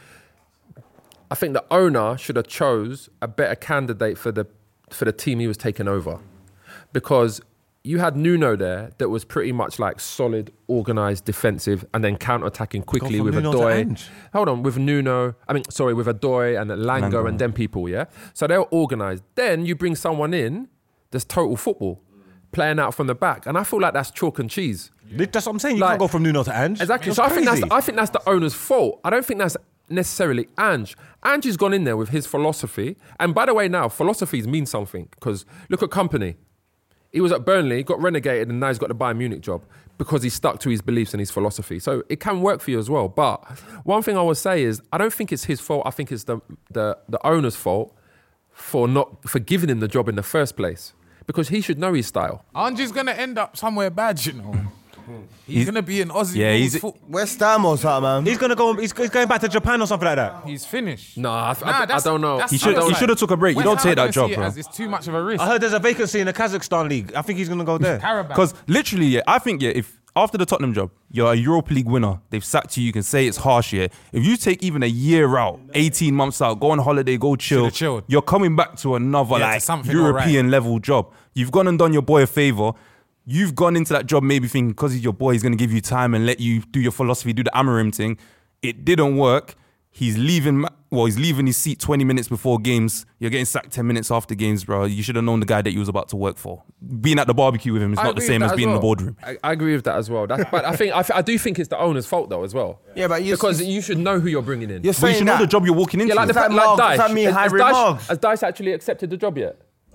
I think the owner should have chose a better candidate for the for the team he was taking over, because you had Nuno there that was pretty much like solid, organised, defensive, and then counter-attacking quickly from with Nuno to Adoy. Ange. Hold on, with Nuno, I mean, sorry, with Adoy and Langer Langer. and them people, yeah? So they were organised. Then you bring someone in that's total football, playing out from the back. And I feel like that's chalk and cheese. That's what I'm saying. You Like- can't go from Nuno to Ange. Exactly. That's So I think that's crazy. I think that's the owner's fault. I don't think that's necessarily Ange. Ange has gone in there with his philosophy. And by the way, now philosophies mean something, because look at Company. He was at Burnley, got renegated, and now he's got the Bayern Munich job because he stuck to his beliefs and his philosophy. So it can work for you as well. But one thing I would say is I don't think it's his fault. I think it's the the, the owner's fault for not for giving him the job in the first place, because he should know his style. Ange's gonna end up somewhere bad, you know. He's, He's- gonna be an Aussie. Yeah, rules he's- foot- West Ham or something, man. He's gonna go. He's, he's going back to Japan or something like that. he's finished. No, I, I, Nah, I that's- don't know. that's He should- other he side. should have took a break. You West don't Ham take are that gonna job, see it bro. as it's too much of a risk. I heard there's a vacancy in the Kazakhstan league. I think he's gonna go there. Karabakh. Because literally, yeah, I think, yeah, if after the Tottenham job, you're a Europa League winner, they've sacked you, you can say it's harsh, yeah. If you take even a year out, eighteen months out, go on holiday, go chill, Should've chilled. you're coming back to another Yeah, to like something European level job. You've gone and done your boy a favour. You've gone into that job maybe thinking because he's your boy, he's going to give you time and let you do your philosophy, do the Amarim thing. It didn't work. He's leaving, ma- well, he's leaving his seat twenty minutes before games. You're getting sacked ten minutes after games, bro. You should have known the guy that you was about to work for. Being at the barbecue with him is I not the agree same with as that being in the well. boardroom. I, I agree with that as well. That's, but I think I, th- I do think it's the owner's fault though as well. Yeah, but you- because you should know who you're bringing in. You're But you saying should know that. the job you're walking into. Yeah, like the Does that fact, like Mark- does Dice. that mean Has- Harry has Dice, Marks? has Dice actually accepted the job yet?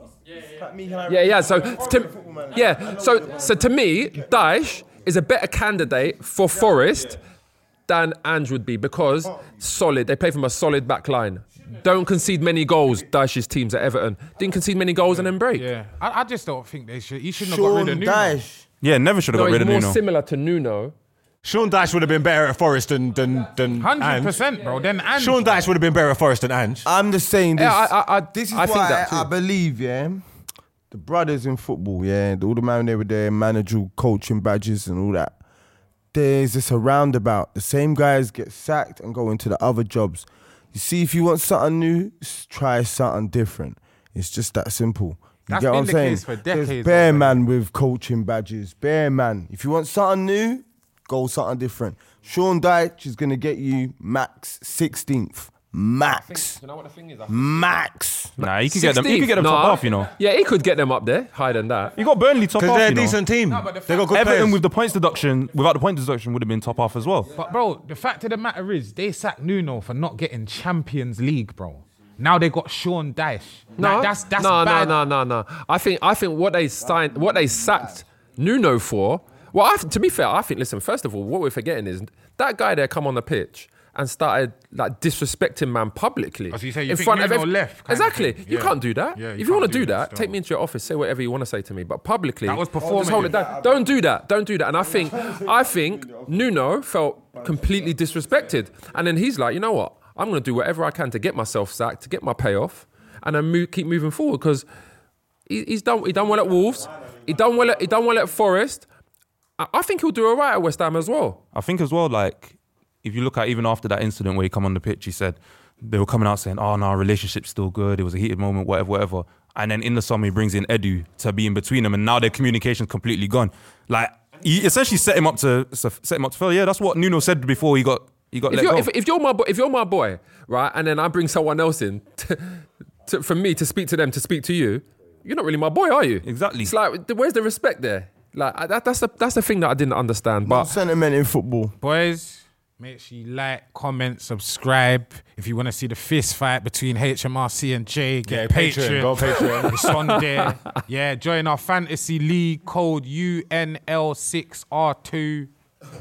Yeah, yeah. So, to, yeah. So, so to me, Daesh is a better candidate for Forest than Ange would be, because solid. They play from a solid back line. Don't concede many goals. Daesh's teams at Everton didn't concede many goals and then break. Yeah, I, I just don't think they should. He shouldn't have got Sean rid of Nuno. Dyche. Yeah, never should have No, got he's rid of more Nuno. similar to Nuno. Sean Dyche would have been better at Forest than than than Hundred Ange. percent, bro. Then Ange. Sean Dyche would have been better at Forest than Ange. I'm just saying this. Yeah, I- I- I- this is I think why that too. I believe, yeah. The brothers in football, yeah, all the man there with their managerial coaching badges and all that. There's this a roundabout. The same guys get sacked and go into the other jobs. You see, if you want something new, s- try something different. It's just that simple. You That's get what been I'm the saying? case for There's decades bare already. man with coaching badges. Bare man. If you want something new, go something different. Sean Dyche is gonna get you max sixteenth. Max. You know what the thing is? Max. Nah, he could get them. He could get them Nah. top half, you know. Yeah, he could get them up there, higher than that. You got Burnley top Because half, they're a you know. decent team. but the They got good Everton players. with the points deduction, without the point deduction, would have been top half as well. But bro, the fact of the matter is, they sacked Nuno for not getting Champions League, bro. Now they got Sean Dyche. No, Like, that's that's no, bad. no, no, no, no. I think I think what they signed, what they sacked Nuno for. Well, I, to be fair, I think. Listen, first of all, what we're forgetting is that guy there come on the pitch and started like disrespecting man publicly Oh, so you say you in think front of Nuno ev- left kind of Exactly. thing? You Yeah. can't do that. Yeah, you if you can't want to do do that that, still. take me into your office, say whatever you want to say to me. But publicly, That was just hold it performative. down. Don't do that. Don't do that. And I think I think Nuno felt completely disrespected, and then he's like, you know what? I'm going to do whatever I can to get myself sacked, to get my payoff, and then move, keep moving forward, because he, he's done. He done well at Wolves. He done well. At, he done well at Forest. I, I think he'll do all right at West Ham as well. I think as well, like, if you look at even after that incident where he come on the pitch, he said they were coming out saying, oh, no, our relationship's still good. It was a heated moment, whatever, whatever. And then in the summer, he brings in Edu to be in between them, and now their communication's completely gone. Like, he essentially set him up to set him up to fail. Yeah, that's what Nuno said before he got he got If let you're, go. if, if you're my boy, if you're my boy, right, and then I bring someone else in to, to, for me to speak to them to speak to you, you're not really my boy, are you? Exactly. It's like, where's the respect there? Like I- that, that's the that's the thing that I didn't understand. But Sentiment in football. Boys, make sure you like, comment, subscribe. If you want to see the fist fight between H M R C and Jay, get Yeah, Patreon. Patreon, go Patreon. It's on there. Yeah, join our fantasy league code U N L six R two.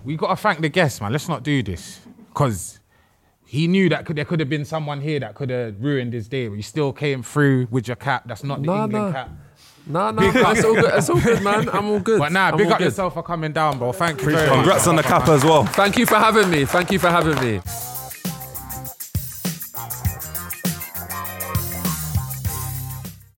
we got to thank the guest, man. Let's not do this. Because he knew that could, there could have been someone here that could have ruined his day, but you still came through with your cap. That's not the Nah, England nah. cap. No, no, it's all good. It's all good, man. I'm all good. But nah, I'm big all up good. yourself for coming down, bro. Thank you very much. Congrats on the cap as well. Thank you for having me. Thank you for having me.